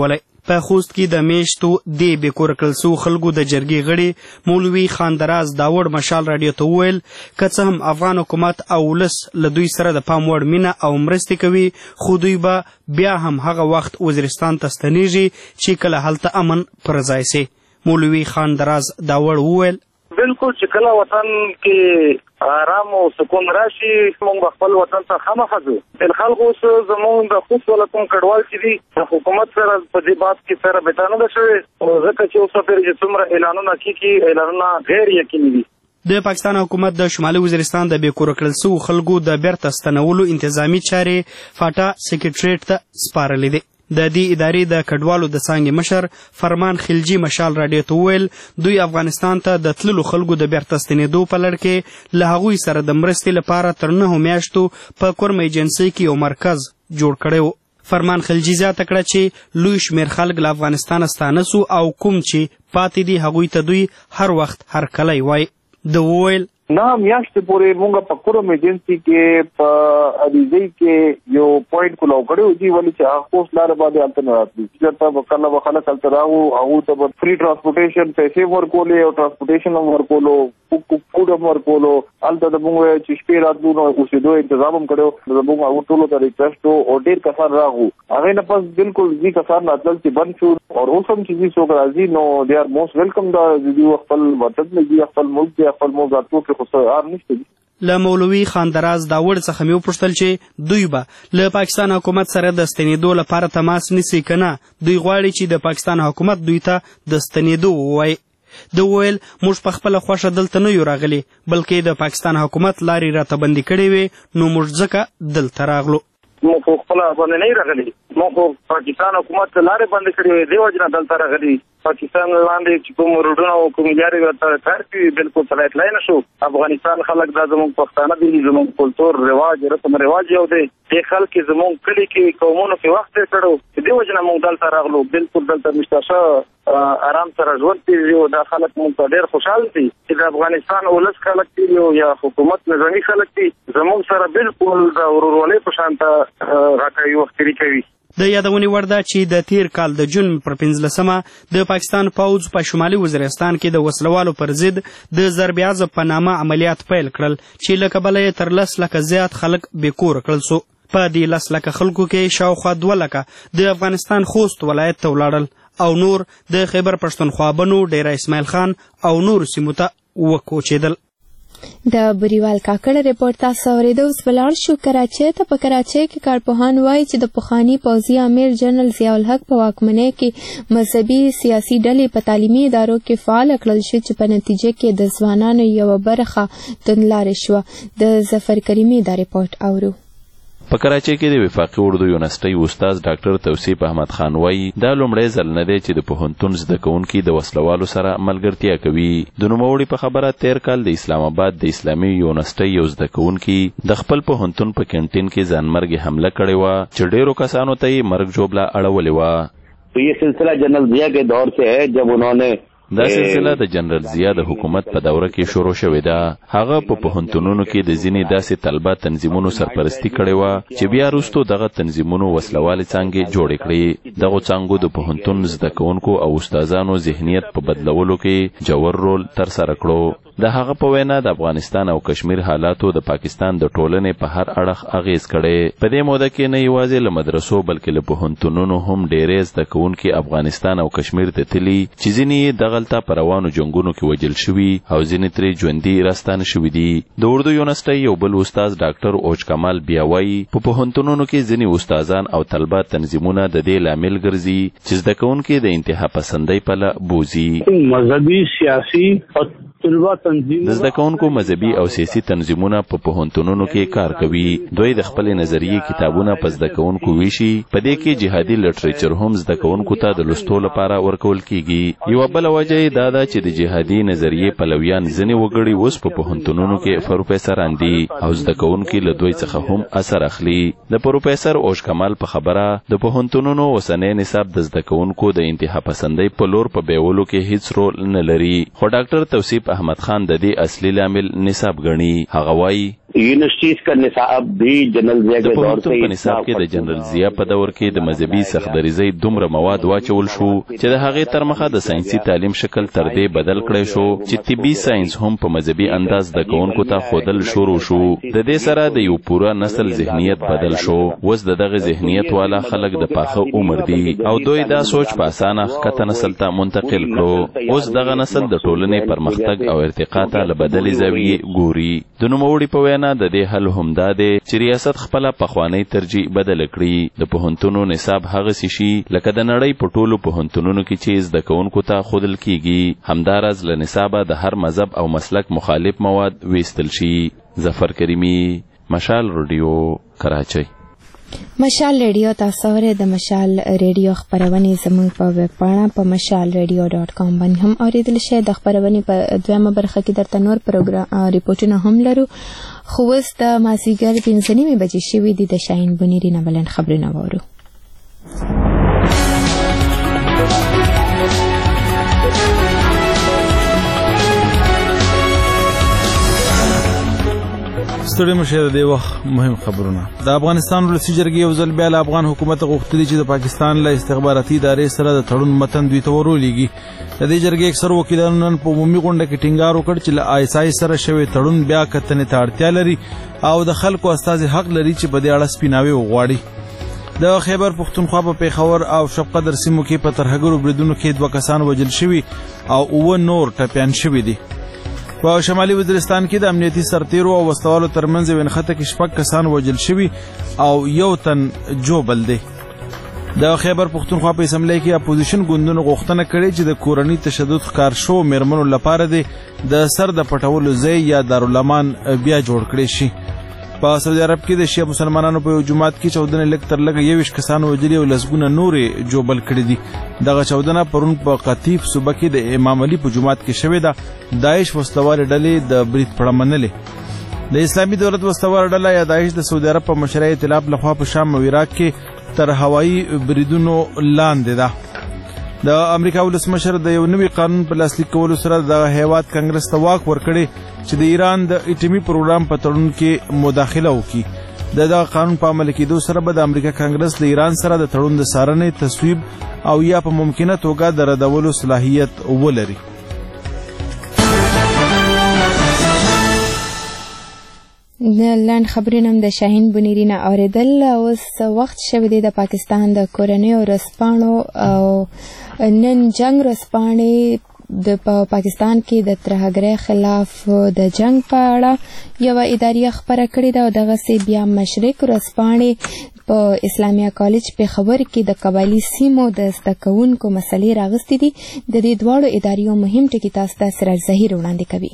په خوست کې د میشتو د بې کوره کړل شوو خلکو د جرګې غړي مولوي خاندراز داوړ مشال راډیو ته وویل که څه هم افغان حکومت او ولس له دوی سره د پام وړ مینه او مرستې کوي خو دوی به بیا هم هغه وخت وزیرستان ته ستنیږي چې کله هلته امن پر ځای سي. مولوي خاندراز داوړ وویل
بالکل چې کله وطن کې آرام او سکون راشي موږ به خپل وطن ته خامخا ځو. الخلق اوس زموږ د خوست ولا کوم کډوال چې دي د حکومت سره په دې بات کې سره بتانه ده شوی او ځکه چې اوس پرې چې څومره اعلانونه کیږي اعلانونه غیر یقیني دي.
د پاکستان حکومت د شمالي وزیرستان د بې کوره کړل شوو خلکو د بیرته ستنولو انتظامی چارې فاټا سکریټریټ ته سپارلې دي. د دې ادارې د کډوالو د څانګې مشر فرمان خلجي مشال راډیو ته وویل دوی افغانستان ته د تللو خلکو د بیرته ستنېدو په لړ کې له هغوی سره د مرستې لپاره تر نهو میاشتو په کورم ایجنسۍ کې یو مرکز جوړ کړی و. فرمان خلجي زیاته کړه چې لوی شمېر خلک له افغانستانه ستانه سو او کوم چې پاتې دي هغوی ته دوی هر وخت هرکلی وایي. د وویل
نه میاشتې پورې موږ په کورم ایجنسۍ کې په اډیزۍ کې یو پوینټ کلاو کړی و دي ولې چې هغه خوست لاره باندې هلته نه راتلي چېرته به کله به خلک هلته راغو هغوی ته به فري ټرانسپورټیشن پیسې هم ورکولې او ټرانسپورټیشن هم ورکولو فوډ هم ورکولو هلته د موږ چې شپې راتلو نو اوسېدو انتظام هم کړی زموږ هغو ټولو ته ریکویسټ و او ډېر کسان راغو هغې نه پس بالکل ځي کسان راتلل چې بند شو او اوس هم چې ځي څوک راځي نو دې آر موسټ ویلکم دا دوی خپل وطن نه ځي خپل ملک دی خپل ملک راتلو کې خو څه ار نشته دي.
له مولوي خاندراز داوړ څخه مې وپوښتل چې دوی به له پاکستان حکومت سره د ستنېدو لپاره تماس نیسي که نه دوی غواړي چې د پاکستان حکومت دوی ته د ستنېدو ووایي. د وویل موږ په خپله خوښه دلته نه یو راغلي بلکې د پاکستان حکومت لارې راته بندي کړې وې نو موږ ځکه دلته راغلو.
موږ خو خپله باندې نه راغلي موږ خو پاکستان حکومت لارې بندې کړې وې دې وجې نه دلته راغلي. پاکستان لاندې چې کوم روډونه او کوم لارې ورته کار کوي بالکل سره اطلاع نه شو. افغانستان خلک دا زموږ پښتانه دي زموږ کلتور رواج رسم رواج یو دی دې خلک زموږ کلي کې قومونو کې وخت تېر کړو دې وجې نه موږ دلته راغلو. بالکل دلته مشتاشه آرام سره ژوند تېر دا خلک موږ ته ډېر خوشحال دي چې د افغانستان ولس خلک دي یا حکومت نظامي خلک دي زموږ سره بالکل د ورورولۍ په شان ته راکوي وخت تېري کوي.
د یادونې وړ ده چې د تیر کال د جون پر پنځلسمه د پاکستان پوځ په شمالي وزیرستان کې د وسلوالو پر ضد د ضرب عضب په نامه عملیات پیل کړل چې له کبله یې تر لس لکه زیات خلک بې کوره کړل سو. په دې لس لکه خلکو کې شاوخوا دوه لکه د افغانستان خوست ولایت ته ولاړل او نور د خیبر پښتونخوا بنو ډیره اسماعیل خان او نور سیمو ته وکوچېدل.
د بریوال کاکړ ریپورت تاسو اورېدو. اوس ولاړ شو کراچۍ ته. په کراچۍ کې کارپوهان وایي چې د پخواني پوځي امیر جنرال ضیاء الحق په واکمنۍ کې مذهبي سیاسي ډلې په تعلیمي ادارو کې فعال کړل شي چې په نتیجه کې د ځوانانو یوه برخه توندلارې شوه. د ظفر کریمي دا ریپورت اورو.
په کراچۍ کې د وفاقي اردو یونیورسټۍ استاد ډاکټر توصیف احمد خان وایي دا لومړی ځل نه دی چې د پوهنتون زده کوونکي د وسلوالو سره ملګرتیا کوي. د نوموړي په خبره تیر کال د اسلام آباد د اسلامي یونیورسټۍ یو زده کوونکي د خپل پوهنتون په کینټین کې ځانمرګي حمله کړې وه چې ډېرو کسانو ته یې مرګ ژوبله اړولې وه.
یہ سلسلہ جنرل ضیاء کے دور سے ہے جب انہوں نے
دا سلسله د جنرال ضیاء د حکومت په دوره کې شروع شوې ده. هغه په پوهنتونونو کې د ځینې داسې طلبه تنظیمونو سرپرستی کړې وه چې بیا وروستو دغه تنظیمونو وسلوالې څانګې جوړې کړې. دغو څانګو د پوهنتون زده کوونکو او استادانو ذهنیت په بدلولو کې جوړ رول ترسره کړو. د هغه په وینا د افغانستان او کشمیر حالاتو د پاکستان د ټولنې په هر اړخ اغیز کړي. په دې موده کې نه یوازې له مدرسو بلکې له پوهنتونونو هم ډېرې زده کوونکي افغانستان او کشمیر ته تللي چې ځینې یې دغلته په روانو جنګونو کې وژل شوي او ځینې ترې ژوندي راستانه شوي دي. د اردو یونیورسټۍ یو بل استاد ډاکټر اوج کمال بیا وایي په پوهنتونونو کې ځینې استادان او طلبه تنظیمونه د دې لامل ګرځي چې زده کوونکي د انتها پسندۍ پله بوځي.
مذهبي سیاسي
د زده کوونکو مذهبي او سیاسي تنظیمونه په پوهنتونونو کې کار کوي. دوی د خپلې نظریې کتابونه په زده کوونکو ویشي. په دې کې جهادي لټریچر هم زده کوونکو ته د لوستو لپاره ورکول کیږي. یوه بله وجه یې دا ده چې د جهادي نظریې پلویان ځینې وګړي اوس په پوهنتونونو کې پروفیسران دي او زده کوونکي له دوی څخه هم اثر اخلي. د پروفیسر اوج کمال په خبره د پوهنتونونو اوسنی نصاب د زده کوونکو د انتها پسندۍ په لور په بیولو کې هیڅ رول نه لري. خو ډاکټر توصیف احمد خان خان د دې اصلي لامل نصاب ګڼي. هغه وایي
यूनिवर्सिटीज का निसाब भी जनरल ज़िया के दौर से
په نصاب کې د جنرال ضیا په دور کې د مذهبي سختدریزۍ دومره مواد واچول شو چې د هغې تر مخه د ساینسي تعلیم شکل تر دې بدل کړی شو چې طبي ساینس هم په مذهبي انداز د کوونکو ته ښودل شروع شو. د دې سره د یو پوره نسل ذهنیت بدل شو. اوس د دغه ذهنیت والا خلک د پاخه عمر دي او دوی دا سوچ په اسانه ښکته نسل ته منتقل کړو. اوس دغه نسل د ټولنې پرمختګ او ارتقا ته له بدلې زاویې ګوري. د نوموړي په وینا د دې حل همدا دی چې ریاست خپله پخوانۍ ترجیح بدله کړي. د پوهنتونو نصاب هغسې شي لکه د نړۍ په ټولو پوهنتونونو کې چې زده کوونکو ته ښودل کیږي. همداراز له نصابه د هر مذهب او مسلک مخالف مواد ویستل شي. ظفر کریمی، مشال رادیو، کراچۍ.
مشال ریډیو تاسو ورې د مشال ریډیو خبرونه زموږ په ویب پاڼه په مشال ریډیو ډاټ کام باندې هم اوریدل شئ. د خبرونه په دویمه برخه کې درته نور پروګرام ریپورتونه هم لرو. خو اوس د مازدیګر پنځه نیمې بجې شوي دي. د شاهین بنیري نه بلند خبرونه واورو.
ستړي مشه د وخت مهم خبرونه. د افغانستان ولسی جرګې یو ځل بیا له افغان حکومت غوښتلي چې د پاکستان له استخباراتي ادارې سره د تړون متن دوی ته ورولېږي. د دې جرګې اکثر وکیلانو نن په عمومي غونډه کې ټینګار وکړ چې له آی اس آی سره شوی تړون بیا کتنې ته اړتیا لري او د خلکو استازي حق لري چې په دې اړه سپیناوی وغواړي. د خیبر پښتونخوا په پیښور او شبقدر سیمو کې په ترهګرو بریدونو کې دوه کسان وژل شوي او اووه نور ټپیان شوي دي. په شمالي وزیرستان کې د امنیتي سرتیرو او وسوالو ترمنځ یو نښته کې شپږ کسان وژل شوي او یو تن جوبل دی. د خیبر پښتونخوا په اسمبلی کې اپوزیشن ګوندونو غوښتنه کړې چې د کورني تشدد ښکار شو میرمنو لپاره د سر د پټولو ځای یا دارالامان بیا جوړ کړی شي. په سعودي عرب کې د شیعه مسلمانانو په یو جومات کې چاودنې لږ تر لږه یوویشت کسان وژلي او لسګونه نورې جوبل کړي دي. دغه چاودنه پرون په قطیف صوبه کې د امام علي په جومات کې شوې ده. داعش وسلوالې ډلې د برید پړه منلې. د اسلامي دولت وسلواله ډله یا داعش د سعودي عرب په مشرۍ ائتلاف لخوا په شام او عراق کې تر هوایي بریدونو لاندې ده. د امریکا ولسمشر د یو نوي قانون په لاسلیک کولو سره د هیواد کانګرس ته واک ورکړي چې د ایران د اټومي پروګرام په تړون کې مداخله وکړي. د دغه قانون په عمل کېدو سره به د امریکا کانګرس له ایران سره د تړون د څارنې، تصویب او یا په ممکنه توګه د ردولو صلاحیت ولري.
لاند خبرونه د شاهین بنیري نه اوریدل. اوس وخت شوی دی د پاکستان د کورنیو ورځپاڼو او نن جنگ ورځپاڼې د پاکستان کې د ترهګرۍ خلاف د جنگ په اړه یو اداریه خبره کړې ده او دغسې بیا مشرق ورځپاڼې په اسلامیه کالج پېښور کې د قبایلي سیمو د زده کوونکو مسلې راغستې دي. د دې دواړو اداریو مهم ټکي تاسو ته سراج ظهیر وړاندې کوي.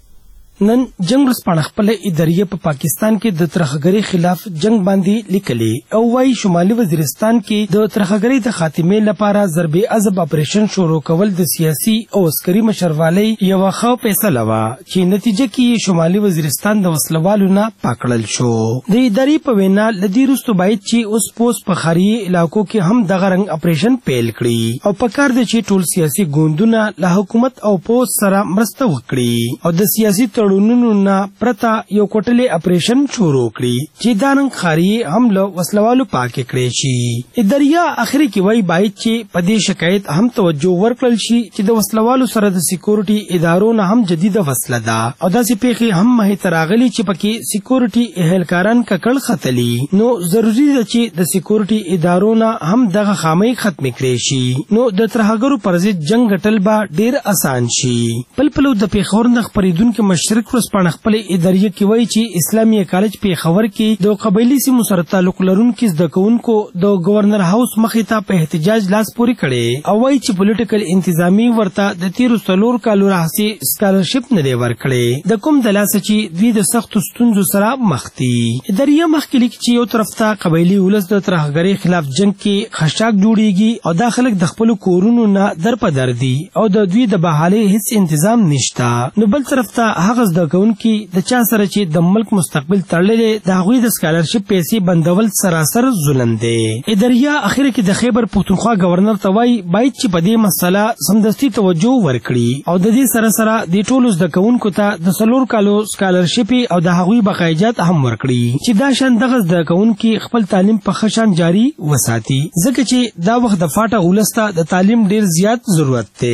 نن جنگ ورځپاڼه خپله اداریه په پاکستان کې د ترهګرۍ خلاف جنگ باندې لیکلې او وايي شمالي وزیرستان کې د ترهګرۍ د خاتمې لپاره ضرب عضب اپریشن شروع کول د سیاسي او عسکري مشروالۍ یوه ښه فیصله وه چې نتیجه کې شمالي وزیرستان د وسلوالو نه پاکړل شو. د ادارې په وینا له دې وروسته باید چې اوس پوس په ښاري علاقو کې هم دغه رنګ اپریشن پیل کړي او پکار دی چې ټول سیاسي ګوندونه له حکومت او پوس سره مرسته وکړي او د سیاسي تړونونو نه پرته یو کوټلې اپریشن شروع کړي چې دا رنګ ښاري هم له وسلوالو پاکې کړی شي. اداریه اخري کې وایي باید چې په دې شکایت هم توجه ورکړل شي چې د وسلوالو سره د سکیورټي ادارو نه هم جدیده وسله ده او داسې پیښې هم مخې ته راغلي چې پکې سکیورټي اهلکاران ککړ ختلي. نو ضروري ده چې د سکیورټي ادارو نه هم دغه خامۍ ختمې کړی شي. نو د ترهګرو پر ضد جنگ ګټل به ډیر اسان شي. پل پلو د پیښور نه خپرېدونکي مشرق ورځپاڼه خپلې اداریه کې وایي چې اسلامي کالج پېښور کې د قبایلي سیمو سره تعلق لرونکي زده کوونکو د گورنر هاوس مخې ته په احتجاج لاس پورې کړی او وایي چې پولیټیکل انتظامی ورته د تیرو څلور کالو راهیسې سکالرشپ نه دی ورکړی د کوم د لاسه چې دوی د سختو ستونزو سره مخ دي. اداریه مخکې لیکي چې یو طرف ته قبایلي ولس د ترهګرۍ خلاف جنگ کې خشاک جوړیږي او دا خلک د خپلو کورونو نه در په در دي او د دوی د بحالۍ هیڅ انتظام نشته. نو بل طرف ته هغه دغه زده کوونکي د چا سره چې د ملک مستقبل تړلې د هغوی د سکالرشپ پیسې بندول سراسر ظلم دی. اداریا اخر کې د خیبر پښتونخوا گورنر ته وایي باید چې په دې مسله سمدستي توجه ورکړي او د دې سره سره د ټولو زده کوونکو ته د څلور کالو سکالرشپ او د هغوی بقایجات هم ورکړي چې دا شان دغه زده کوونکي خپل تعلیم په ښه شان جاري وساتي ځکه چې دا وخت د فاټه ولس ته د تعلیم ډیر زیات ضرورت دی.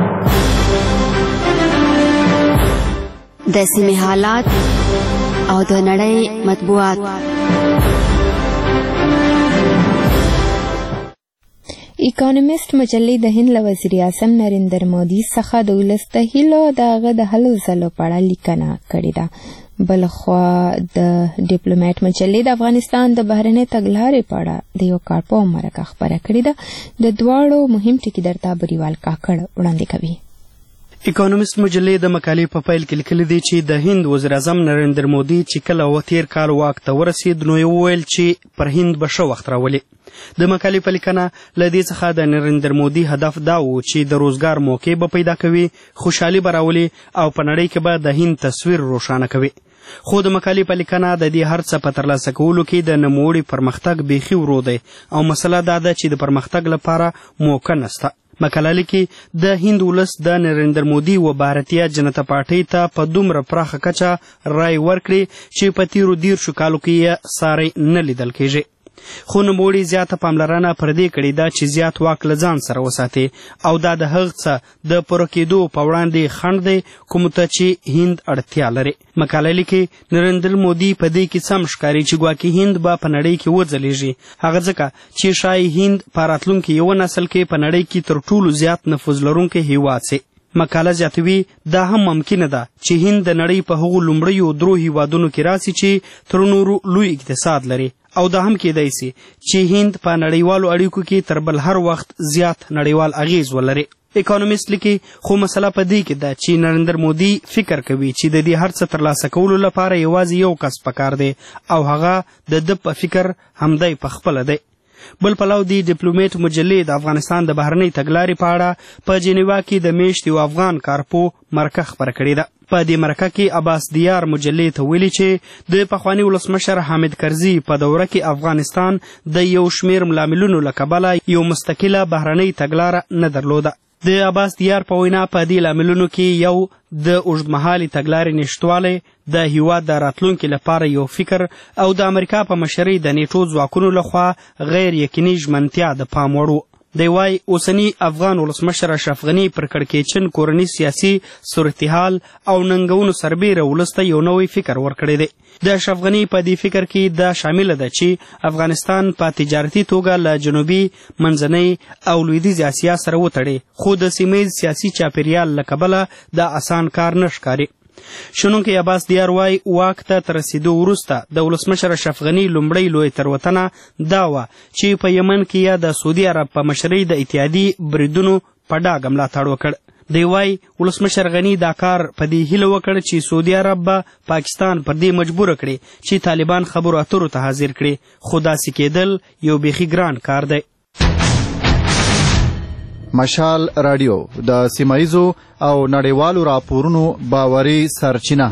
د سیمې حالات او د نړۍ مطبوعات.
اکانومیست مجلې د هند له وزیر اعظم نریندر مودي څخه د ولس د هیلو د هغه د هلو ځلو په اړه لیکنه کړې ده. بلخوا د ډیپلوماټ مجلې د افغانستان د بهرنۍ تګلارې په اړه د یو کار په مرکه خبره کړې ده. د دواړو مهم ټکي درته بریوال کاکړ وړاندې کوي.
اکانومیست مجلې د مقالې په پیل کې لیکلي دي چې د هند وزیر اعظم نریندر مودي چې کله و تیر کال واک ته ورسید نو یې وویل چې پر هند به ښه وخت راولي. د مقالې په لیکنه له دې څخه د نریندر مودي هدف دا و چې د روزګار موقع به پیدا کوي، خوشحالي به راولي او په نړۍ کې به د هند تصویر روښانه کوي. خو د مقالې په لیکنه د دې هر څه په ترلاسه کولو کې د نوموړي پرمختګ بیخي ورو دی او مسله دا ده چې د پرمختګ لپاره موقع نشته. مقاله لیکي د هند ولس د نریندر مودي و بھارتیه جنتا پارټۍ ته په دومره پراخه کچه رای ورکړي چې په تیرو دیرشو کالو کې یې ساری نه لیدل کیږي. خو نوموړي زیاته پاملرنه پر دې کړې ده چې زیات واک له ځان سره وساتي او دا د هغه څه د پوره کېدو په وړاندې خنډ دی کومو ته چې هند اړتیا لري. مقاله لیکي نریندر مودي په دې کې سم ښکاري چې ګواکې هند به په نړۍ کې وځلیږي، هغه ځکه چې ښایي هند په راتلونکي یوه نسل کې په نړۍ کې تر ټولو زیات نفوذ لرونکی هیواد سي. مقاله زیاتوي دا هم ممکنه ده چې هند د نړۍ په هغو لومړیو درو هیوادونو کې راسي چې تر نورو لوی اقتصاد لري او دا هم کېدای سي چې هند په نړیوالو اړیکو کې تر بل هر وخت زیات نړیوال اغیز ولري. اکانومیست لیکي خو مسله په دې کې ده چې نریندر مودي فکر کوي چې د دې هر څه ترلاسه کولو لپاره یوازې یو کس پکار دی او هغه د ده په فکر همدی پخپله دی. بل پلو دی ډیپلوماټ مجلې د افغانستان د بهرنۍ تګلارې په اړه په جنیوا کې د میاشت یو افغان کارپو مرکه خپره کړې ده. په دې مرکه کې عباس دیار مجلې ته ویلي چې د پخواني ولسمشر حامد کرزي په دوره کې افغانستان د یو شمیر ملاملونو له کبله یو مستقله بهرنۍ تګلاره نه درلوده. د عباس دیار په وینا په دې لاملونو کې یو د اوږدمهالې تګلارې نشتوالی، د هیواد د راتلونکي لپاره یو فکر او د امریکا په مشرۍ د نیټو ځواکونو لخوا غیر یقیني ژمنتیا د پام وړ و. دی وایي اوسني افغان ولسمشر اشرف غني پر کړکېچن کورني سیاسي صورتحال او ننګونو سربیره ولس ته یو نوی فکر ورکړی دی. د اشرف غني په دې فکر کې دا شامله ده چې افغانستان په تجارتي توګه له جنوبي، منځنۍ او لویدیځ اسیا سره وتړي، خو د سیمهییز سیاسي چاپیریال له کبله دا اسان کار نه ښکاري. شنونکی عباس دیار وایي واک ته تر رسېدو وروسته د ولسمشر اشرف غني لومړۍ لویه تېروتنه دا وه چې په یمن کې یا د سعودي عرب په مشرۍ د اتحادي بریدونو په ډاګه ملاتړ وکړ. دی وایي ولسمشر غني دا کار په دې هیله وکړ چې سعودي عرب به پاکستان پر دې مجبوره کړي چې طالبان خبرو اترو ته حاضر کړي، خو داسې کېدل یو بیخي ګران کار دی.
مشال رادیو د سیمایزو او نړیوالو راپورونو باوري سرچینه.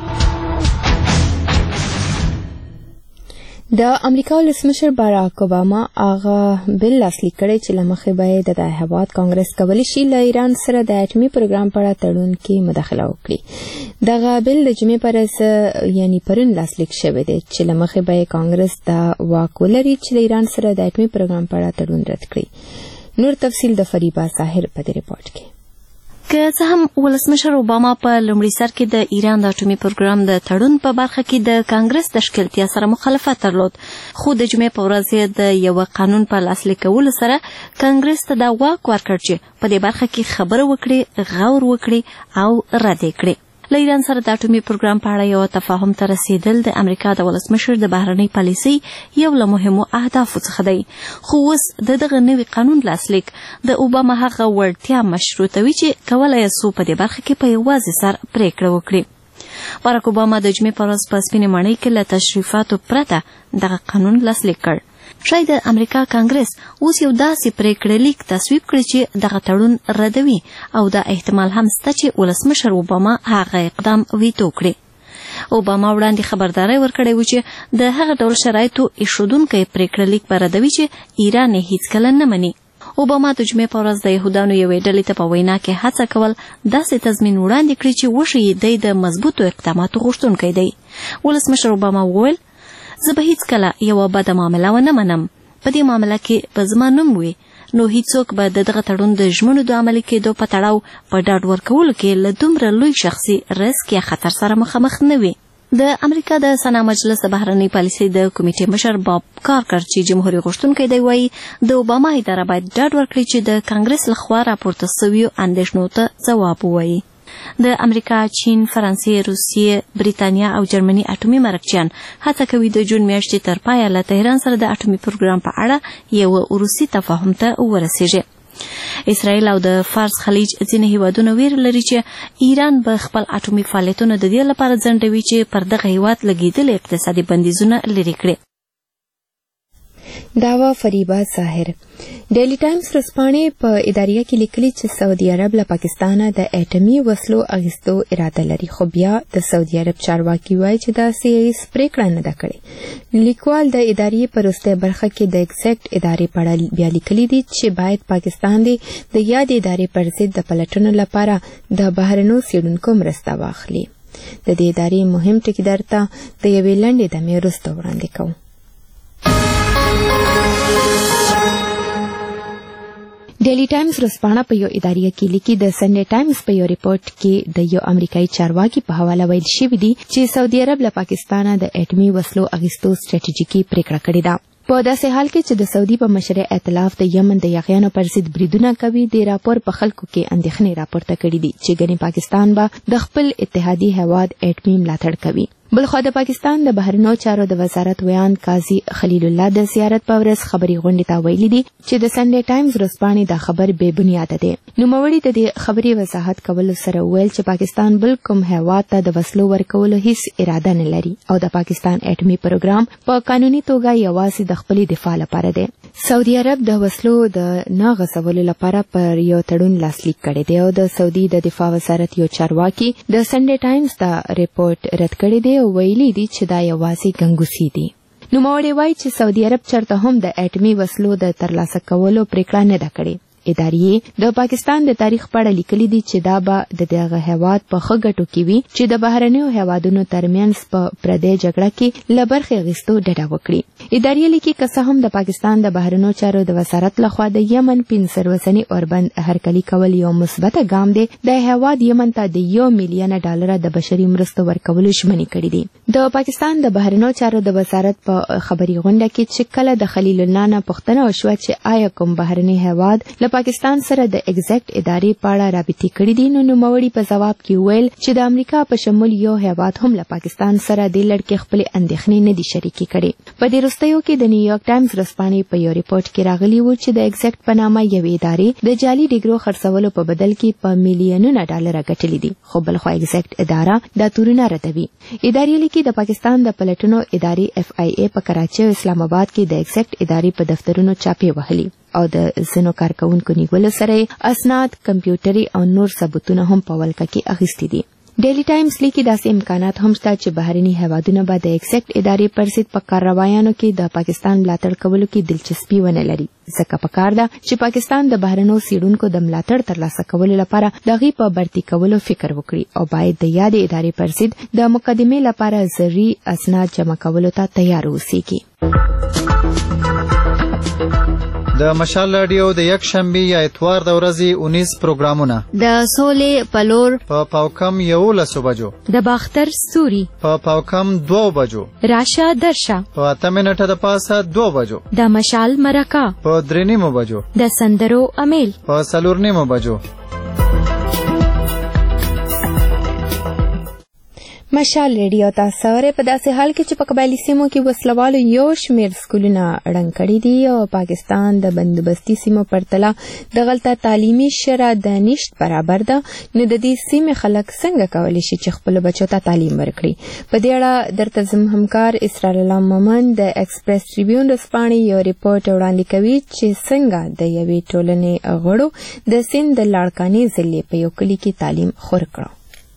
د امریکا ولسمشر باراک اوباما هغه بل لاسلیک کړی چې له مخې به د هیواد کانګرس کولی شي له ایران سره د اټومي پروګرام په اړه تړون کې مداخله وکړي. دغه بل د جمعې پر ورځ یعنی پرون لاسلیک شوی دی چې له مخې به کانګرس د واک ولري چې له ایران سره د اټومي پروګرام په اړه تړون رد کړي. نور تفصیل د فریبا ظاهر په دې ریپورت کې.
که څه هم ولسمشر اوباما په لومړي سر کې د ایران د اټومي پروګرام د تړون په برخه کې د کانګرس د ښکېلتیا سره مخالفت درلود، خو د جمعې په ورځ د یو قانون په لاسلیک کولو سره کانګرس ته دا واک ورکړ چې په دې برخه کې خبره وکړي، غور وکړي او رد یې کړي. له ایران سره د اټومي پروګرام په اړه یو تفاهم ته رسیدل د امریکا د ولسمشر د بهرنۍ پالیسۍ یو له مهمو اهدافو څخه دی، خو اوس د دغه نوي قانون لاسلیک د اوباما هغه وړتیا مشروطوي چې کولی یې څو په دې برخه کې په یوازې سر پریکړه وکړي. باراک اوباما د جمعې په ورځ په سپینې ماڼۍ کې له تشریفاتو پرته دغه قانون لاسلیک کړ. شاید د امریکا کانګرس اوس یو داسې پریکړه لیک تصویب کړي چې دغه تړون ردوي او دا احتمال هم شته چې ولسمشر اوباما هغه اقدام ویتو کړي. اوباما وړاندې خبرداری ورکړی و چې د هغه ډول شرایطو ایښودونکی پریکړه لیک به ردوي چې ایران یې هیڅکله نه مني. اوباما د جمعې په ورځ د یهودانو یوې ډلې ته په وینا کې هڅه کول داسې تضمین وړاندې کړي چې وښیي دی د مضبوطو اقداماتو غوښتونکی دی. ولسمشر اوباما وویل زه به هیڅکله یوه بده معامله ونه منم. په دې معامله کې به زما نوم وي نو هیڅوک به د دغه تړون د ژمنو د عملي کېدو په تړاو په ډاډ ورکولو کې له دومره لوی شخصي رسک یا خطر سره مخامخ نه وي. د امریکا د سنا مجلس د بهرنۍ پالیسۍ د کمیټې مشر باب کارکر چې جمهوریت غوښتونکی دی وایي د اوباما اداره باید ډاډ ورکړي چې د کانګرس لخوا راپورته سویو اندېښنو ته ځواب ووایي. د امریکا، چین، فرانسې، روسیې، بریتانیا او جرمني اټومي مرکچیان هڅه کوي د جون میاشتې تر پایه له تهران سره د اټومي پروګرام په اړه یو وروستي تفاهم ته ورسیږي. اسرائیل او د فارس خلیج ځینې هیوادونه ویره لري چې ایران به خپل اټومي فعالیتونه د دې لپاره ځنډوي چې پر دغه هیواد لګېدلي اقتصادي بندیزونه لرې کړي.
داوا فریبا ظاهر ډیلی ټایمز ورځپاڼې په اداریه کې لیکلي چې سعودي عرب له پاکستانه د اټمي وسلو اخیستو اراده لري، خو بیا د سعودي عرب چارواکي وایي چې داسې هیڅ پریکړه نه ده کړې. لیکوال د ادارې په وروستۍ برخه کې د ایگزیکټ ادارې په اړه بیا لیکلي دي چې باید پاکستان د یادې ادارې پر ضد د پلټنو لپاره د بهرنیو څېړونکو مرسته واخلي. د دې ادارې مهم ټکي درته د یوې لنډې دمې وروسته وړاندې کوو. ډیلی ټایمز ورځپاڼه په یو اداریه کې لیکي د سنډے ټایمز په یو ریپورت کې د یو امریکایي چارواکي په حواله ویل شوي دي چې سعودي عرب له پاکستانه د اټمي وسلو اخیستو سټریټیژیکي پریکړه کړې ده. په داسې حال کې چې د سعودي په مشرۍ ائتلاف د یمن د یاغیانو پر ضد بریدونه کوي، د راپور په خلکو کې اندېښنې راپورته کړي دي چې ګنې پاکستان به د خپل اتحادي هیواد اټمي ملاتړ کوي. بلخوا د پاکستان د بهرنیو چارو د وزارت ویان قاضي خلیل الله د زیارت په ورځ خبري غونډې ته ویلي دي چې د سنډے ټایمز ورځپاڼې دا خبر بې بنیاده دی. نوموړي د دې خبري وضاحت کولو سره ویل چې پاکستان بل کوم هیواد ته د وسلو ورکولو هیڅ اراده نه لري او د پاکستان اټمي پروګرام په قانوني توګه یوازې د خپلې دفاع لپاره دی. سعودي عرب د وسلو د نه غځولو لپاره پر یو تړون لاسلیک کړی دی او د سعودي د دفاع وزارت یو چارواکي د سنډے ټایمز دا ریپورت رد کړی دی او ویلي دي چې دا یوازې ګنګوسي دي. نوموړي وایي چې سعودي عرب چرته هم د اټمي وسلو د ترلاسه کولو پریکړه نه ده کړې. ادارې د پاکستان د تاریخ په اړه لیکلي دي چې دا به د دغه هیواد په ښه ګټو کې وي چې د بهرنیو هیوادونو ترمنځ په پردۍ جګړه کې له برخې اخیستو ډډه وکړي. ادارې لیکي که څه هم د پاکستان د بهرنیو چارو د وزارت لخوا د یمن پنځه وسنی اوربند هرکلي کول یو مثبته ګام دی، د هیواد یمن ته د یو میلیون ډالر د بشري مرستو ورکولو ژمنې کړې دي. د پاکستان د بهرنیو چارو د وزارت په خبري غونډه کې چې کله د خلیل الله نه پوښتنه وشوه چې آیا کوم بهرنی هیواد له پاکستان سره د ایگزیکټ ادارې په اړه رابطې کړې دي، نو نوموړي په ځواب کې ویل چې د امریکا په شمول یو هیواد هم له پاکستان سره د لړکې خپلې اندېښنې نه دي شریکې کړې. په دې وروستیو کې د نیویارک ټایمز ورځپاڼې په یو ریپورت کې راغلي وو چې د ایگزیکټ په نامه یوې ادارې د جعلي ډیګرو خرڅولو په بدل کې په میلیونونه ډالر ګټلي دي، خو بلخوا ایگزیکټ اداره دا تورونه ردوي. ادارې لیکي د پاکستان د پلټنو ادارې اف آی ای په کراچۍ او اسلام آباد کې د ایگزیکټ ادارې په دفترونو چاپې وهلي او د ځینو کارکونکو نیولو سره اسناد، کمپیوټري او نور ثبوتونه هم په ولکه کې اخیستي دي. ډیلی ټایمز لیکي داسې امکانات هم شته چې بهرني هیوادونه به د ایگزیکټ ادارې پر ضد په کارروایانو کې د پاکستان ملاتړ کولو کې دلچسپي ونه لري، ځکه پکار ده چې پاکستان د بهرنیو څېړونکو د ملاتړ ترلاسه کولو لپاره د هغې په برتي کولو فکر وکړي او باید د یادې ادارې پر ضد د مقدمې لپاره ضروري اسناد جمع کولو ته تیار اوسیږي.
د مشال رادیو د یک شنبه یا اتوار د ورځې اونیس پروګرامونه
د سولې پلور
په پاوکم یولسو بجو،
د باختر ستوري
په پاوکم دو بجو،
راشه درشه
په اته منټه د پاسه دو بجو،
د مشال مرکه
په درې نیمو بجو،
د سندرو امیل
په څلور نیمو بجو.
مشال ریډیو تاسو سره په داسې حال کې چې په قبایلي سیمو کې وسلوالو یو شمېر سکولونه ړنګ کړي دي او پاکستان د بندوبستي سیمو پرتله دغلته تعلیمي شرایط د نشت برابر ده، نو د دې سیمې خلک څنګه کولی شي چې خپلو بچو ته تعلیم ورکړي؟ په دې اړه درته زموږ همکار اسرار الله مومن د ایکسپریس ټریبیون ورځپاڼې یو ریپورټ وړاندې کوي چې څنګه د یوې ټولنې غړو د سیند د لاړکانې ضلع په یو کلي کې تعلیم خور کړو.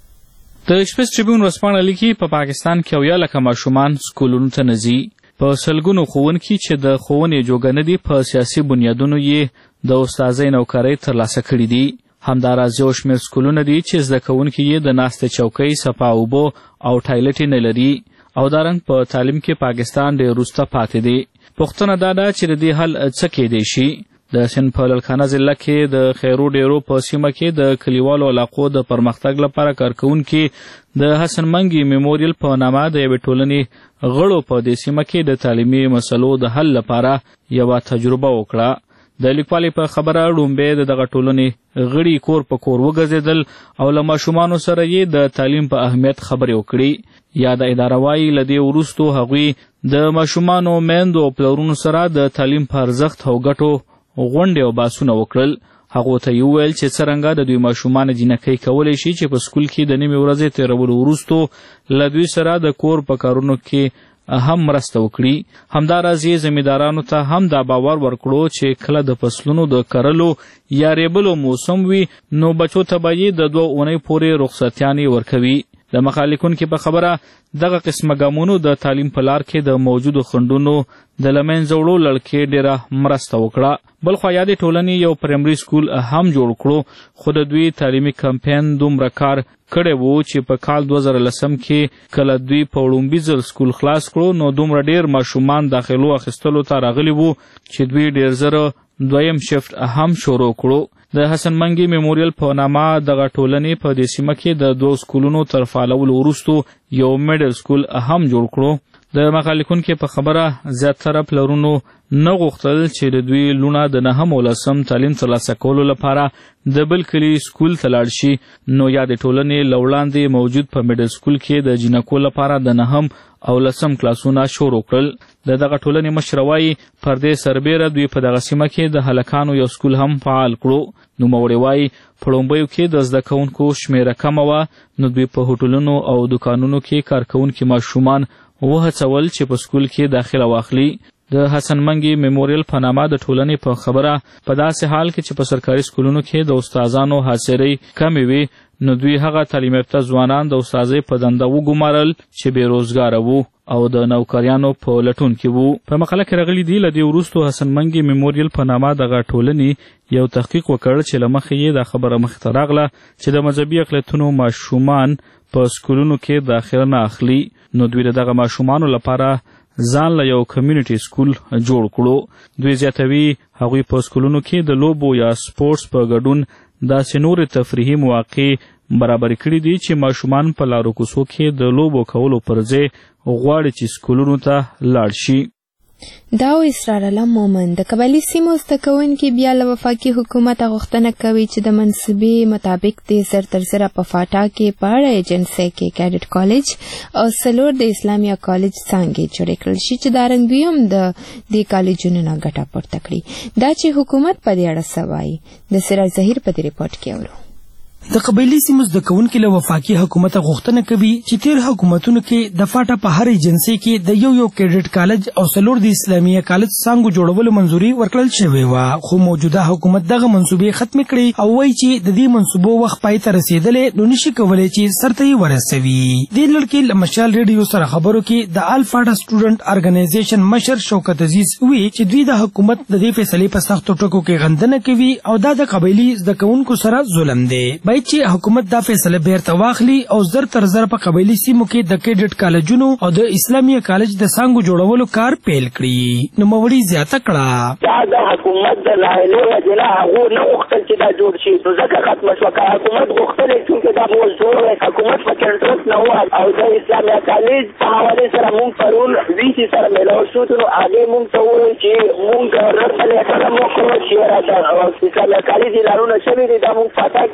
د ایکسپریس ټریبیون ورځپاڼه لیکي په پاکستان کې اویا لکه ماشومان سکولونو ته نه ځي. په سلګونو ښوونکي چې د ښوونې جوګه نه دي په سیاسي بنیادونو یې د استاذۍ نوکرۍ ترلاسه کړي دي. همداراز یو شمېر سکولونه دي چې زده کوونکي یې د ناستې چوکۍ، صفا اوبه او ټایلټ نه لري او دارنګ په تعلیم کې پاکستان ډېر وروسته پاتې دی. پوښتنه دا ده چې د دې حل څه کیدی شي؟ د سند په للکانه ضلع کې د خیرو ډیرو په سیمه کې د کلیوالو علاقو د پرمختګ لپاره کارکوونکي د حسن منګي میموریل په نامه د یوې ټولنې غړو په دې سیمه کې د تعلیمي مسلو د حل لپاره یوه تجربه وکړه. د لیکوالې په خبره ړومبی د دغه ټولنې غړي کور په کور وګرځېدل او له ماشومانو سره یې د تعلیم په اهمیت خبرې وکړي. یا د اداره وایي له دې وروستو هغوی د ماشومانو میندو او پلرونو سره د تعلیم په ارزښت او ګټو غونډې او بحثونه وکړل. هغو ته یې وویل چې څرنګه د دوی ماشومان جینکۍ کولی شي چې په سکول کې د نیمې ورځې تېرولو وروستو له دوی سره د کور په کارونو کې هم مرسته وکړي. همداراز یې زمیندارانو ته هم دا باور ورکړو چې کله د فصلونو د کرلو یا ریبلو موسم وي نو بچو ته به یې د دوه اونۍ پورې رخصتیانې ورکوي. د مخالفون کې په خبره دغه قسمه ګامونو د تعلیم په لار کې د موجودو خنډونو د له منځه وړو لړکې ډېره مرسته وکړه. بلخوا یادې ټولنې یو پرایمري سکول هم جوړ کړو، خو د دوی تعلیمي کمپین دومره کار کړی و چې په کال دوه زره لسم کې کله دوی په وړومبي ځل سکول خلاص کړو نو دومره ډېر ماشومان داخلو اخیستلو ته راغلي وو چې دوی ډېر زره دویم شفت هم شروع کړو. د حسن منګي میموریل په نامه دغه ټولنې په دې سیمه کې د دوو سکولونو تر فعالولو وروستو یو میډل سکول هم جوړ کړو. د مخالفون کې په خبره زیاتره پلرونو نه غوښتل چې د دوی لوڼه د نهم او لسم تعلیم ترلاسه کولو لپاره د بل کلي سکول ته لاړ شي، نو یادې ټولنې له وړاندې موجود په میډل سکول کې د جینکو لپاره د نهم او لسم کلاسونه شروع کړل. د دغه ټولنې مشره وایي پر دې سربیره دوی په دغه سیمه کې د هلکانو یو سکول هم فعال کړو. نوموړې وایي په لومړیو کې د زده کوونکو شمېره کمه وه، نو دوی په هوټلونو او دوکانونو کې کارکوونکي ماشومان وهڅول چې په سکول کې داخله واخلي. د حسن منګي میموریل په نامه د ټولنې په خبره په داسې حال کې چې په سرکاري سکولونو کې د استادانو حاضرۍ کمې وي نو دوی هغه تعلیم یافته ځوانان د استادۍ په دنده وګمارل چې بېروزګاره وو او د نوکریانو په لټون کې وو. په مقاله کې راغلي دي له دې وروستو حسن منګي میموریل په نامه دغه ټولنې یو تحقیق وکړ چې له مخې یې دا خبره مخې ته راغله چې د مذهبي اقلیتونو ماشومان په سکولونو کې داخله نه اخلي، نو دوی د دغه ماشومانو لپاره ځان له یو کمیونټي سکول جوړ کړو. دوی زیاتوي هغوی په سکولونو کې د لوبو یا سپورټس په ګډون داسې نورې تفریحي مواقع برابر کړي دي چې ماشومان په لارو کوڅو کې د لوبو کولو پر ځای غواړي چې سکولونو ته لاړ شي.
دا و اسرار الله مومن. د قبایلي سیمو زده کوونکي بیا له وفاقي حکومت غوښتنه کوي چې د منصوبې مطابق د زر تر زره په فاټا کې په اړه ایجنسۍ کې کیډټ کالج او څلور د اسلامیه کالج څانګې جوړې کړل شي چې دارنګ دوی هم د دې کالجونو نه ګټه پورته کړي. دا چې حکومت په دې اړه څه وایي د سراج ظهیر په دې ریپورټ کې اورو.
د قبایلي سیمو زده کوونکي له وفاقي حکومت غوښتنه کوي چې تیر حکومتونو کې د فاټا په هر ایجنسۍ کې د یو یو کیډټ کالج او څلور د اسلامیه کالج څانګو جوړولو منظوري ورکړل شوې وه، خو موجوده حکومت دغه منصوبې ختمې کړې او وایي چې د دې منصوبو وخت پای ته رسېدلی نو نشي کولی چې سرته یې ورسوي. دې لړ کې له مشال ریډیو سره خبرو کې د آل فاټا سټوډنټ ارګنایزیشن مشر شوکت عزیز وی چې دوی د حکومت د دې فیصلې په سختو ټکو کې غندنه کوي او دا د قبایلي زده کوونکو سره ظلم دی. باید چې حکومت دا فیصله بیرته واخلي او زر تر زر په قبایلي سیمو کې د کیډټ کالجونو او د اسلامیه کالج د څانګو جوړولو کار پیل کړي. نوموړي زیاته کړه
دا د حکومت د نااهلۍ وجې نه هغو نه غوښتل چې دا جوړ شي، نو ځکه ختمه شوه. که حکومت غوښتلی چونکې دا موضوع حکومت پکې انټرست نه وه او د اسلامیه کالج په حوالې سره مونږ پرون وي سي سره میلاو شو، نو هغې مونږ ته وویل چې مونږ ګورنر ته لیکله مو کړو چې راته اسلامیه کالج اعلانونه شوي دي دا مونږ فاټا کې ختم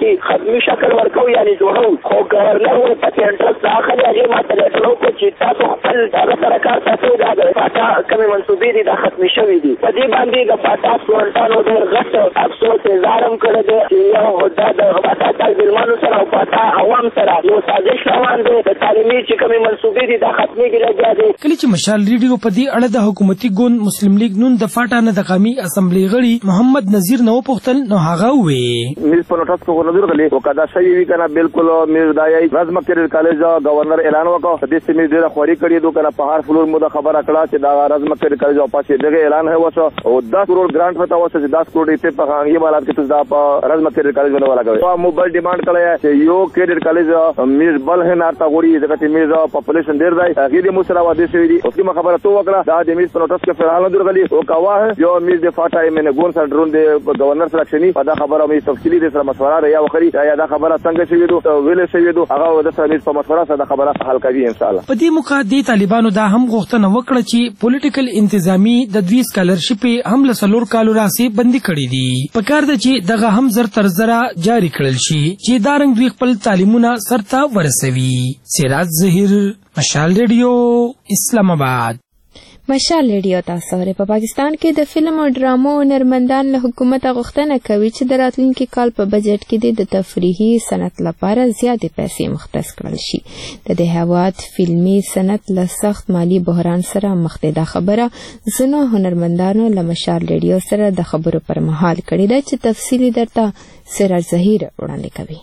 حتمي شکل ورکو یعنی جوړو خو گورنر و پکې انټرست راغلی هغې ما ته لیټر وکړو چې تاسو خپل دغه سره کار ساتئ دا د پاټا کومې منصوبې دي دا ختمې شوي دي په دې باندې د پاټا سټوډنټانو ډېر غټ افسوس اظهار هم کړی دی چې یو دا د پاټا طالب علمانو سره او پاټا عوام سره یو سازش روان دی د تعلیمي چې کومې منصوبې دي دا ختمېږي لګیا دی.
کله چې مشال ریډیو په دې اړه د حکومتي ګوند مسلم لیگ نون د فاټا نه د قومي اسمبلی غړي محمد نذیر نو پوښتل نو هغه وې
میز په نوټس کو نظر غلي او کدا شوی وی کنه بالکل میز دایي رزم کړي کالج گورنر اعلان وکړ د دې سیمې ډیره خوري کړي دوه کنه په هر فلور مو د خبره کړه چې دا رزم کړي کالج او پاسې دغه اعلان هي وسو او دس کروڑ گرانٹ وتا وسو چې دس کروڑ یې په هغه حالات کې تاسو دا رزم کړي کالج ولا کوي او موبایل ډیماند کړی چې یو کریډټ کالج میز بل هه نارتا غوري دغه چې میز پاپولیشن ډیر دی هغه دې مو سره واده شوی دي اوس کی خبره تو وکړه دا د میز په نوټس کې فعال نظر غلي او کوا ہے جو میز د فاټا یې نه ګون سره ډرون دی گورنر سره شنی په دا خبره مې تفصیلی د سره مشوره ریا وخري یا دا خبره څنګه شوی دو ویلې شوی دو هغه د سره په مشوره سره خبره حل کوي ان شاء الله.
په دې موقع د طالبانو دا هم غوښتنه وکړه چې پولیټیکل انتظامی د دوی سکالرشپ هم له څلور کالو راځي بندي کړي دي په کار ده چې دغه هم زر تر زره جاری کړل شي چې دا رنګ دوی خپل تعلیمونه سرته ورسوي. سراج ظهیر مشال ریډیو اسلام آباد.
مشال ریډیو تاسو اورئ. په پاکستان کې د فلم او ډرامو هنرمندان له حکومت غوښتنه کوي چې د راتلونکي کال په بجټ کې د تفریحي صنعت لپاره زیاتې پیسې مختص کړل شي. د دې هیواد فلمي صنعت له سخت مالی بحران سره مخ دی. دا خبره ځینو هنرمندانو له مشال ریډیو سره د خبرو پر مهال کړې ده چې تفصیلي درته سراج ظهیر وړاندې کوي.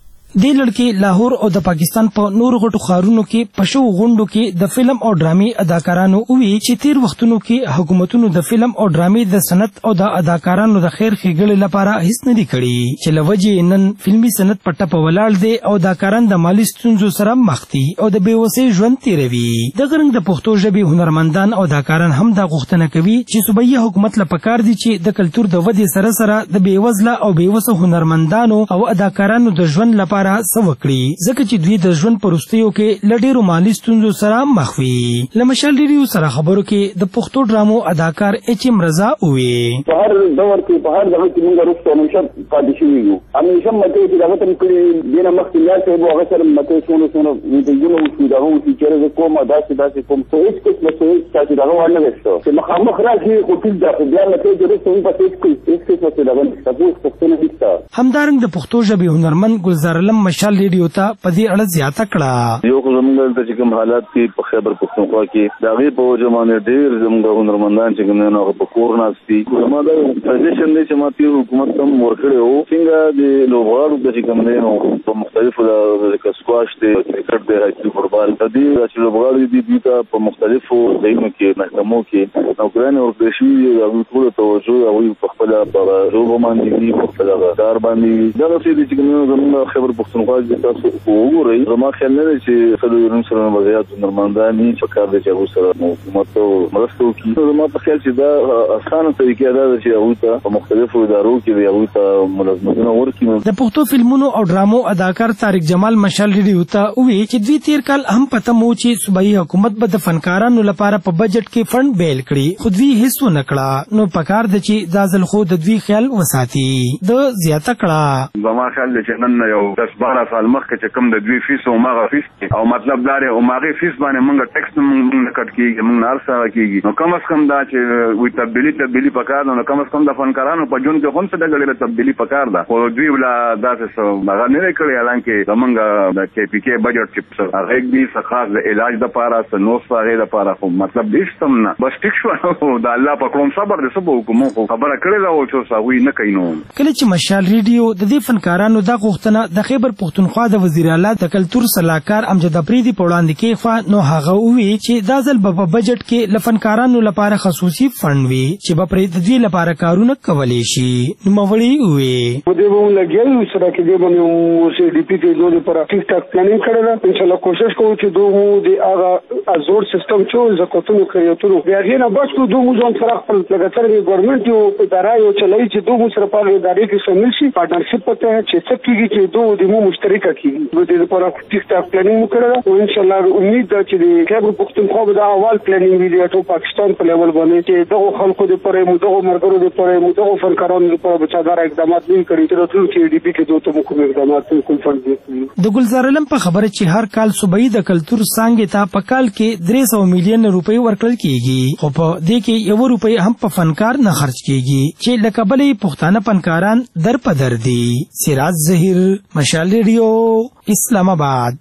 دې لړکې لاهور او د پاکستان په نورو غټو ښارونو کې پښو غونډو کې د فلم او ډرامې اداکارانو وی چې تیر وختونو کې حکومتونو د فلم او ډرامې د صنعت او د اداکارانو د خیر ښېګړې لپاره هیڅ نه دي کړي چې له وجې نن فلمي صنعت په ټپه ولاړ دی او اداکاران د مالي ستونزو سره مخ دي او د بېوسۍ ژوند تېروي. دغه رنګ د پښتو ژبې هنرمندان او اداکاران هم دا غوښتنه کوي چې صوبایي حکومت له پکار دي چې د کلتور د ودې سره سره د بېوزله او بېوسه هنرمندانو او اداکارانو د ژوند لپاره څه وکړي ځکه چې دوی د ژوند په وروستیو کې له ډېرو مالي ستونزو سره مخ وي. له مشال ریډیو سره خبرو کې د پښتو ډرامو اداکار ایچ ایم رضا وویل
په هر دور کې په هر ځای کې موږ وروسته همیشه پاتې شوي یو همیشه مته چې دغه تم کړي دینه مخکې یا څه هغه سره مته څونه څونه ویډیو وشو دا هو چې چیرې کومه داسې داسې کوم څه هیڅ څه څه چې دا ونه وشو چې مخامخ راځي خو ټول دا بیا مته چې رسوم په هیڅ څه څه څه دا ونه تاسو څه نه دي.
همدارنګ د پښتو ژبې هنرمند ګلزار علم مشال ریډیو ته په دې اړه زیاته کړه.
یو زموږ د چې کوم حالات کې په خیبر پښتونخوا کې د هغې په وجه باندې ډېر زموږ هنرمندان چې کوم نه هغه په کور ناست دي. زما دا پوزیشن دی چې ما تېر حکومت ته هم ورکړی وو څنګه د لوبغاړو د چې کوم دی نو په مختلفو لکه سکواش دی کرکټ دی هاکي فوټبال د دې چې لوبغاړي دي دوی ته په مختلفو ځایونو کې محکمو کې نوکرانې ورکړل شوي دي. هغوی ټولو توجه هغوی په خپله په لوبو باندې دي په خپله کار باندې دغسې دي چې کوم زموږ خیبر پښتونخوا کې تاسو وګورئ زما خیال نه دی چې څلورم سره وضعیت هنرمندان یې په کار دی چې هغوی سره حکومت ته مرسته وکړي. زما په خیال چې دا اسانه طریقه دا ده چې هغوی ته په مختلفو ادارو کې دی هغوی ته ملازمتونه ورکړي.
د پښتو فلمونو او ډرامو اداکار طارق جمال مشال ریډیو ته وویل چې دوی تیر کال هم پته مو چې صوبایي حکومت به د فنکارانو لپاره په بجټ کې فنډ بیل کړي خو دوی هیڅ ونه کړه نو پکار ده چې دا ځل خو د دوی خیال وساتي. د زیاته کړه
زما خیال دی چې نن یو دس باره سال مخکې چې کوم د دوی فیس او ماغه فیس او مطلب دا دی او ماغه فیس باندې موږ ټیکس موږ نه کټ کیږي موږ نه ارسه کیږي نو کم از کم دا چې وي تبدیلی تبدیلی پکار نو کم از کم د فنکارانو په جون کې هم څه د غړي تبدیلی پکار ده او دوی ولا داسې هغه نه کړی اعلان کې زمونږ د کې پی کې بجټ چې هغه دې څه خاص د علاج د پاره څه نو څه هغه د پاره خو مطلب دې سم نه بس ټیک شو د الله په کوم صبر دې سبو کوم خبره کړې دا او چې ساوي نه کینو.
کله چې مشال ریډیو د دې فنکارانو د غوښتنه د خیبر پښتونخوا د وزیر اعلی د کلتور صلاحکار امجد افریدي په وړاندې کې خو نو هغه وی چې دا ځل په بجټ کې لفنکارانو لپاره خصوصي فند وي چې به پرې د دې لپاره کارونه کولی شي. نو مولوی وی
په دې باندې لګیږي سره کې دې باندې سی ډي پی کې دوی لپاره ټیک ټاک پلانینګ کړی دا ان شاء الله کوشش کوو چې دوی د هغه ازور سیستم چې زکاتونو کړیوتونو بیا غیر نه بس کو دوی ځون سره خپل لګتر د ګورنمنت یو اداره یو چلای چې دوی سره په ادارې کې شامل شي پارټنرشپ پته چې څه کیږي چې دوی د مو مشترکه کیږي د دې لپاره ټیک ټاک پلانینګ وکړه او ان شاء الله امید ده چې د خیبر پختونخوا به د اول پلانینګ وي د ټول پاکستان په لیول باندې چې دغه خلکو لپاره مو دغه مرګرو لپاره مو دغه فنکارانو لپاره به څادر اقدامات نه کړي چې راتلونکي ډي پی کې دوه ته کوم اقدامات کوم فند دي.
د ګلزار علم په خبره چې هر کال صوبایي د کلتور څانګې ته په کال کې درې سوه میلیون روپۍ ورکړل کیږي خو په دې کې یو روپۍ هم په فنکار نه خرج کیږي چې له کبله پښتانه فنکاران در په در دي. سراج ظهیر، مشال ریډیو، اسلام آباد.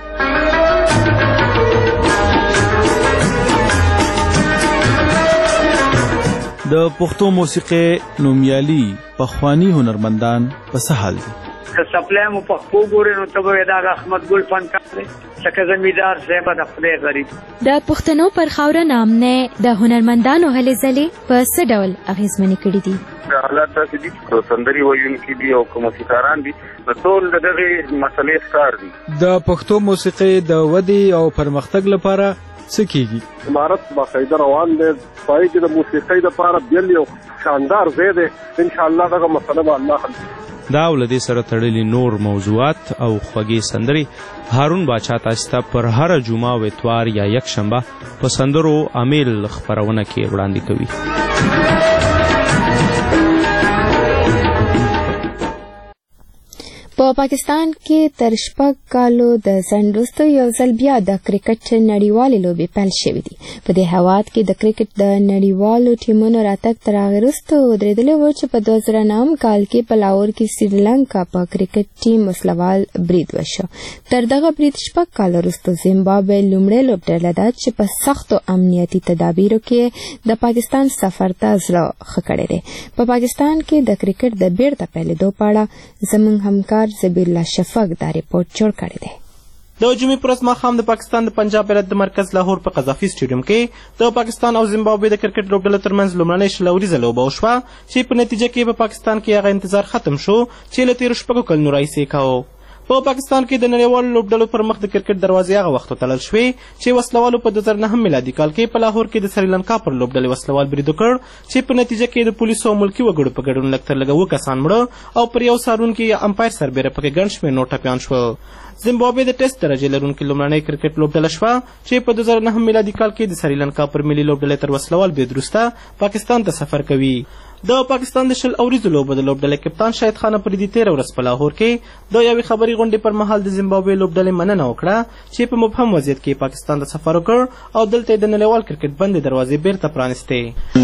د پښتو موسیقي نومیالي پخوانی هنرمندان په څه حال دي؟
که سپلای مو پښتو ګورې نو ته به دا احمد ګل فنکار دی څنګه زمیدار صاحب د خدای غریب.
د پښتنو پر خاوره نامنه د هنرمندانو هلې ځلې په څه ډول اغیزمنې کړي دي؟
حالات داسې دي چې سندري ویونکي دي او که موسیقاران دي نو ټول د دغې مسلې ښکار دي.
د پښتو موسیقۍ د ودې او پرمختګ لپاره څه کیږي؟
عمارت باقاعده روان دی پای کې د موسیقۍ لپاره بیل یو شاندار ځای دی ان شاء الله دغه مسله به الله حل کړي.
دا ولدې سره تړلي نور موضوعات او خوږې سندري هارون باچا تاسو ته پر هر جمعه او اتوار یا یک شنبه په سندرو امیل خبرونه کې وړاندې کوي.
په پاکستان کې تر شپږ کالو د ځنډ وروسته یو ځل بیا د کرکټ نړیوالې لوبې پیل شوې دي. په دې هېواد کې د کرکټ د نړیوالو ټیمونو راتګ تر هغې وروسته ودرېدلی و چې په دوه زره نهم کال کې په لاهور کې سریلانکا په کرکټ ټیم وسلوال برید وشو. تر دغه برید شپږ کاله وروسته زیمبابوې لومړۍ لوبډله ده چې په سختو امنیتي تدابیرو کې د پاکستان سفر ته زړه ښه کړی دی. په پاکستان کې د کرکټ د بیرته پیلېدو په اړه زموږ همکار زبیر الله شفق دا ریپورت جوړ کړی دی.
د جمعې پر ورځ ماښام د پاکستان د پنجاب ایالت د مرکز لاهور په قذافي سټیډیم کې د پاکستان او زیمبابوې د کرکټ لوبډلو ترمنځ لومړنۍ شل اوریزه لوبه وشوه چې په نتیجه کې په پاکستان کې هغه انتظار ختم شو چې له تېرو شپږو کلونو راهیسې یې کاوه. په پاکستان کې د نړیوالو لوبډلو پر مخ د کرکټ دروازې هغه وخت وتړل شوې چې وسلوالو په دوه زره نهم میلادي کال کې په لاهور کې د سریلانکا پر لوبډلې وسلوال برید وکړ چې په نتیجه کې د پولیسو او ملکي وګړو په ګډون لږ تر لږه اووه کسان مړه او پر یو څارونکي یا امپایر سربیره پکې ګڼ شمېر نور ټپیان شول. زیمبابوې د ټیسټ درجې لرونکې لومړنۍ کرکټ لوبډله شوه چې په دوه زره نهم میلادي کال کې د سریلانکا پر ملي لوبډلې تر وسلوال برید وروسته پاکستان ته سفر کوي. د پاکستان د شل اوریزو لوبو د لوبډلې کپتان شاهد خان افریدي تېره ورځ په لاهور کې د یوې خبري غونډې پر مهال د زیمبابوې لوبډلې مننه وکړه چې په مبهم وضعیت کې پاکستان ته سفر وکړ او دلته د نړیوال کرکټ بندې دروازې بیرته پرانیستې.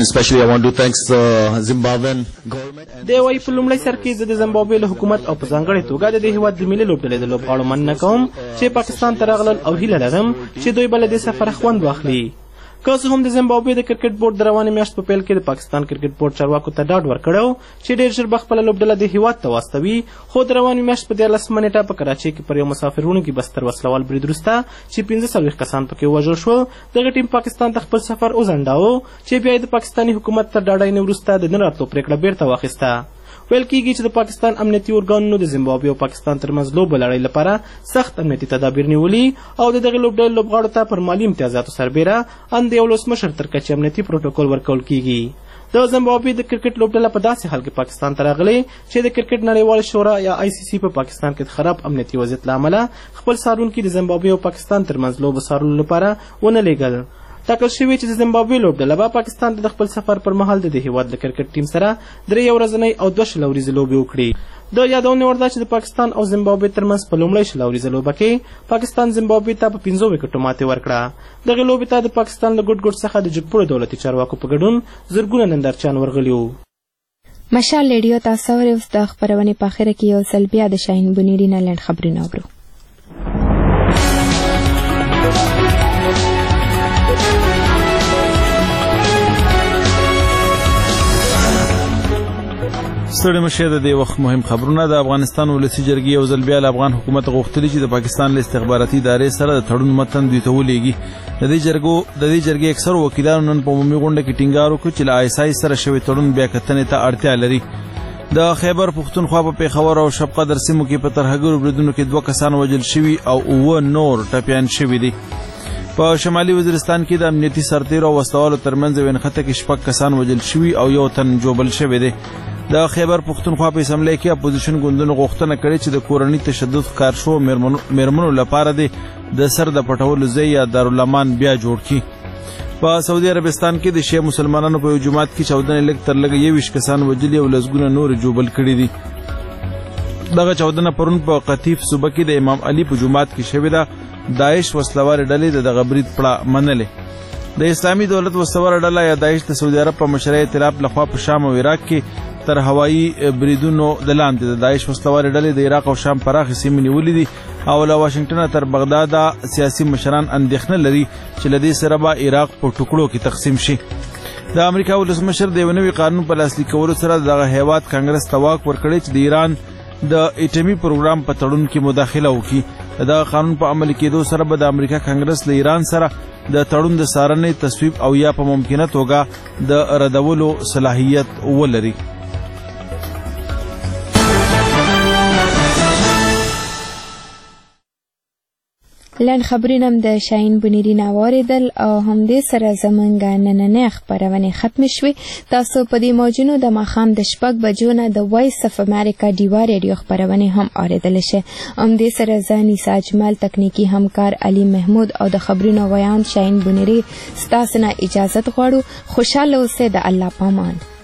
دی وایي په لومړي سر کې زه د زیمبابوې له حکومت او په ځانګړې توګه د دې هېواد د ملي لوبډلې د لوبغاړو مننه کوم چې پاکستان ته راغلل او هیله لرم چې دوی به له دې سفره خوند واخلي. که څه هم د زیمبابوې د کرکټ بورډ د روانې میاشت په پیل کې د پاکستان کرکټ بورډ چارواکو ته ډاډ ورکړی چې ډېر ژر به خپله لوبډله د هېواد ته واستوي، خو د روانې میاشت په دیارلسمه نیټه په کراچۍ کې پر یو مسافر وړونکي بستر وسلوال برید وروسته چې پنځه څلوېښت کسان پکې ووژل شول دغه ټیم پاکستان ته خپل سفر وځنډاوه چې بیا یې د پاکستاني حکومت تر ډاډاینې وروسته د نه راتلو پرېکړه بیرته واخیسته. ویل کېږي چې د پاکستان امنیتي ارګانونو د زیمبابوې او پاکستان ترمنځ لوبه لړۍ لپاره سخت امنیتي تدابیر نیولي او د دغې لوبډلې لوبغاړو ته پر مالي امتیازاتو سربیره ان د یو ولسمشر تر کچې امنیتي پروتوکول ورکول کېږي. د زیمبابوې د کرکټ لوبډله په داسې حال کې پاکستان ته راغلی چې د کرکټ نړیوال شورا یا آی سی سی په پاکستان کې د خراب امنیتي وضعیت له امله خپل څارونکي د زیمبابوې او پاکستان ترمنځ لوبه څارلو لپاره ونه لیږل. ټاکل شوي چې د زیمبابوې لوبډله به پاکستان ته د خپل سفر پر مهال د دې هېواد د کرکټ ټیم سره درې ورځنۍ او دوه شل اوریزې لوبې وکړي. د یادونې وړ ده چې د پاکستان او زیمبابوې ترمنځ په لومړۍ شل اوریزه لوبه کې پاکستان زیمبابوې ته په پنځو وکټو ماتې ورکړه. دغې لوبې ته د پاکستان له ګوټ ګوټ څخه د جګپوړو دولتي چارواکو په ګډون زرګونه نندارچیان ورغلي وو.
مشال ریډیو تاسو اورئ. اوس د خپرونې په اخره کې یو ځل بیا د شاهین بنیري نه لنډ خبرونه اورو.
ستړي مشه د دې وخت مهم خبرونه. د افغانستان ولسی جرګې یو ځل بیا افغان حکومت غوښتلی چې د پاکستان له استخباراتي ادارې سره د تړون متن دوی ته ولېږي. د دې جرګو د دې جرګې اکثر وکیلانو نن په عمومي غونډه کې ټینګار وکړ چې له آی اس آی سره شوی تړون بیا کتنې ته اړتیا لري. د خیبر پښتونخوا په پیښور او شب قدر سیمو کې په ترهګرو بریدونو کې دوه کسان وژل شوي او اووه نور ټپیان شوي دي. په شمالي وزیرستان کې د امنیتي سرتیرو او وسلوالو ترمنځ یوې نښته کې شپږ کسان وژل شوي او یو تن ژوبل شوی دی. د خیبر پښتونخوا په اسمبلی کې اپوزیشن ګوندونو غوښتنه کړې چې د کورني تشدد کار شو میرمنو لپاره د سر د پټولو ځای یا دارالامان بیا جوړ کړي. په سعودي عربستان کې د شیعه مسلمانانو په یو جومات کې چاودنې لږ تر لږه یوویشت کسان وژلي او لسګونه نور جوبل کړي دي. دغه چاودنه پرون په قطیف صوبه کې د امام علي په جومات کې شوې ده. داعش وسلوارې ډلې د دغه برید پړه منلې. د اسلامي دولت وسلواره ډله یا داعش د سعودي عرب په مشرۍ ائتلاف لخوا په شام او عراق کې تر هوایي بریدونو د لاندې د داعش وسلوارې ډلې د عراق او شام پراخې سیمې نیولې دي او له واشنګټنه تر بغداد سیاسي مشران اندېښنه لري چې له دې سره به عراق په ټوکړو کې تقسیم شي. د امریکا ولسمشر د یو نوي قانون په لاسلیک کولو سره دغه هیواد کانګرس ته واک ورکړی چې د ایران د اټومي پروګرام په تړون کې مداخله وکړي. د قانون په عملي کېدو سره به د امریکا کانګرس له ایران سره د تړون د څارنې تصویب او یا په ممکنه توګه د ردولو صلاحیت ولري.
لنډ خبرونه د شاهین بنيري نه واوریدل او همدې سره زمونږ نننۍ خپرونې ختمې شوې. تاسو په دې موجونو د ماښام د شپږ بجو نه د وایس اف امریکا ډیوا ریډیو خپرونې هم اوریدلی شئ. همدې سره زه نیسا اجمل، تکنیکي همکار علي محمود او د خبرونو ویاند شاهین بنيري ستاسو نه اجازت غواړو. خوشحاله اوسئ. د الله پامان.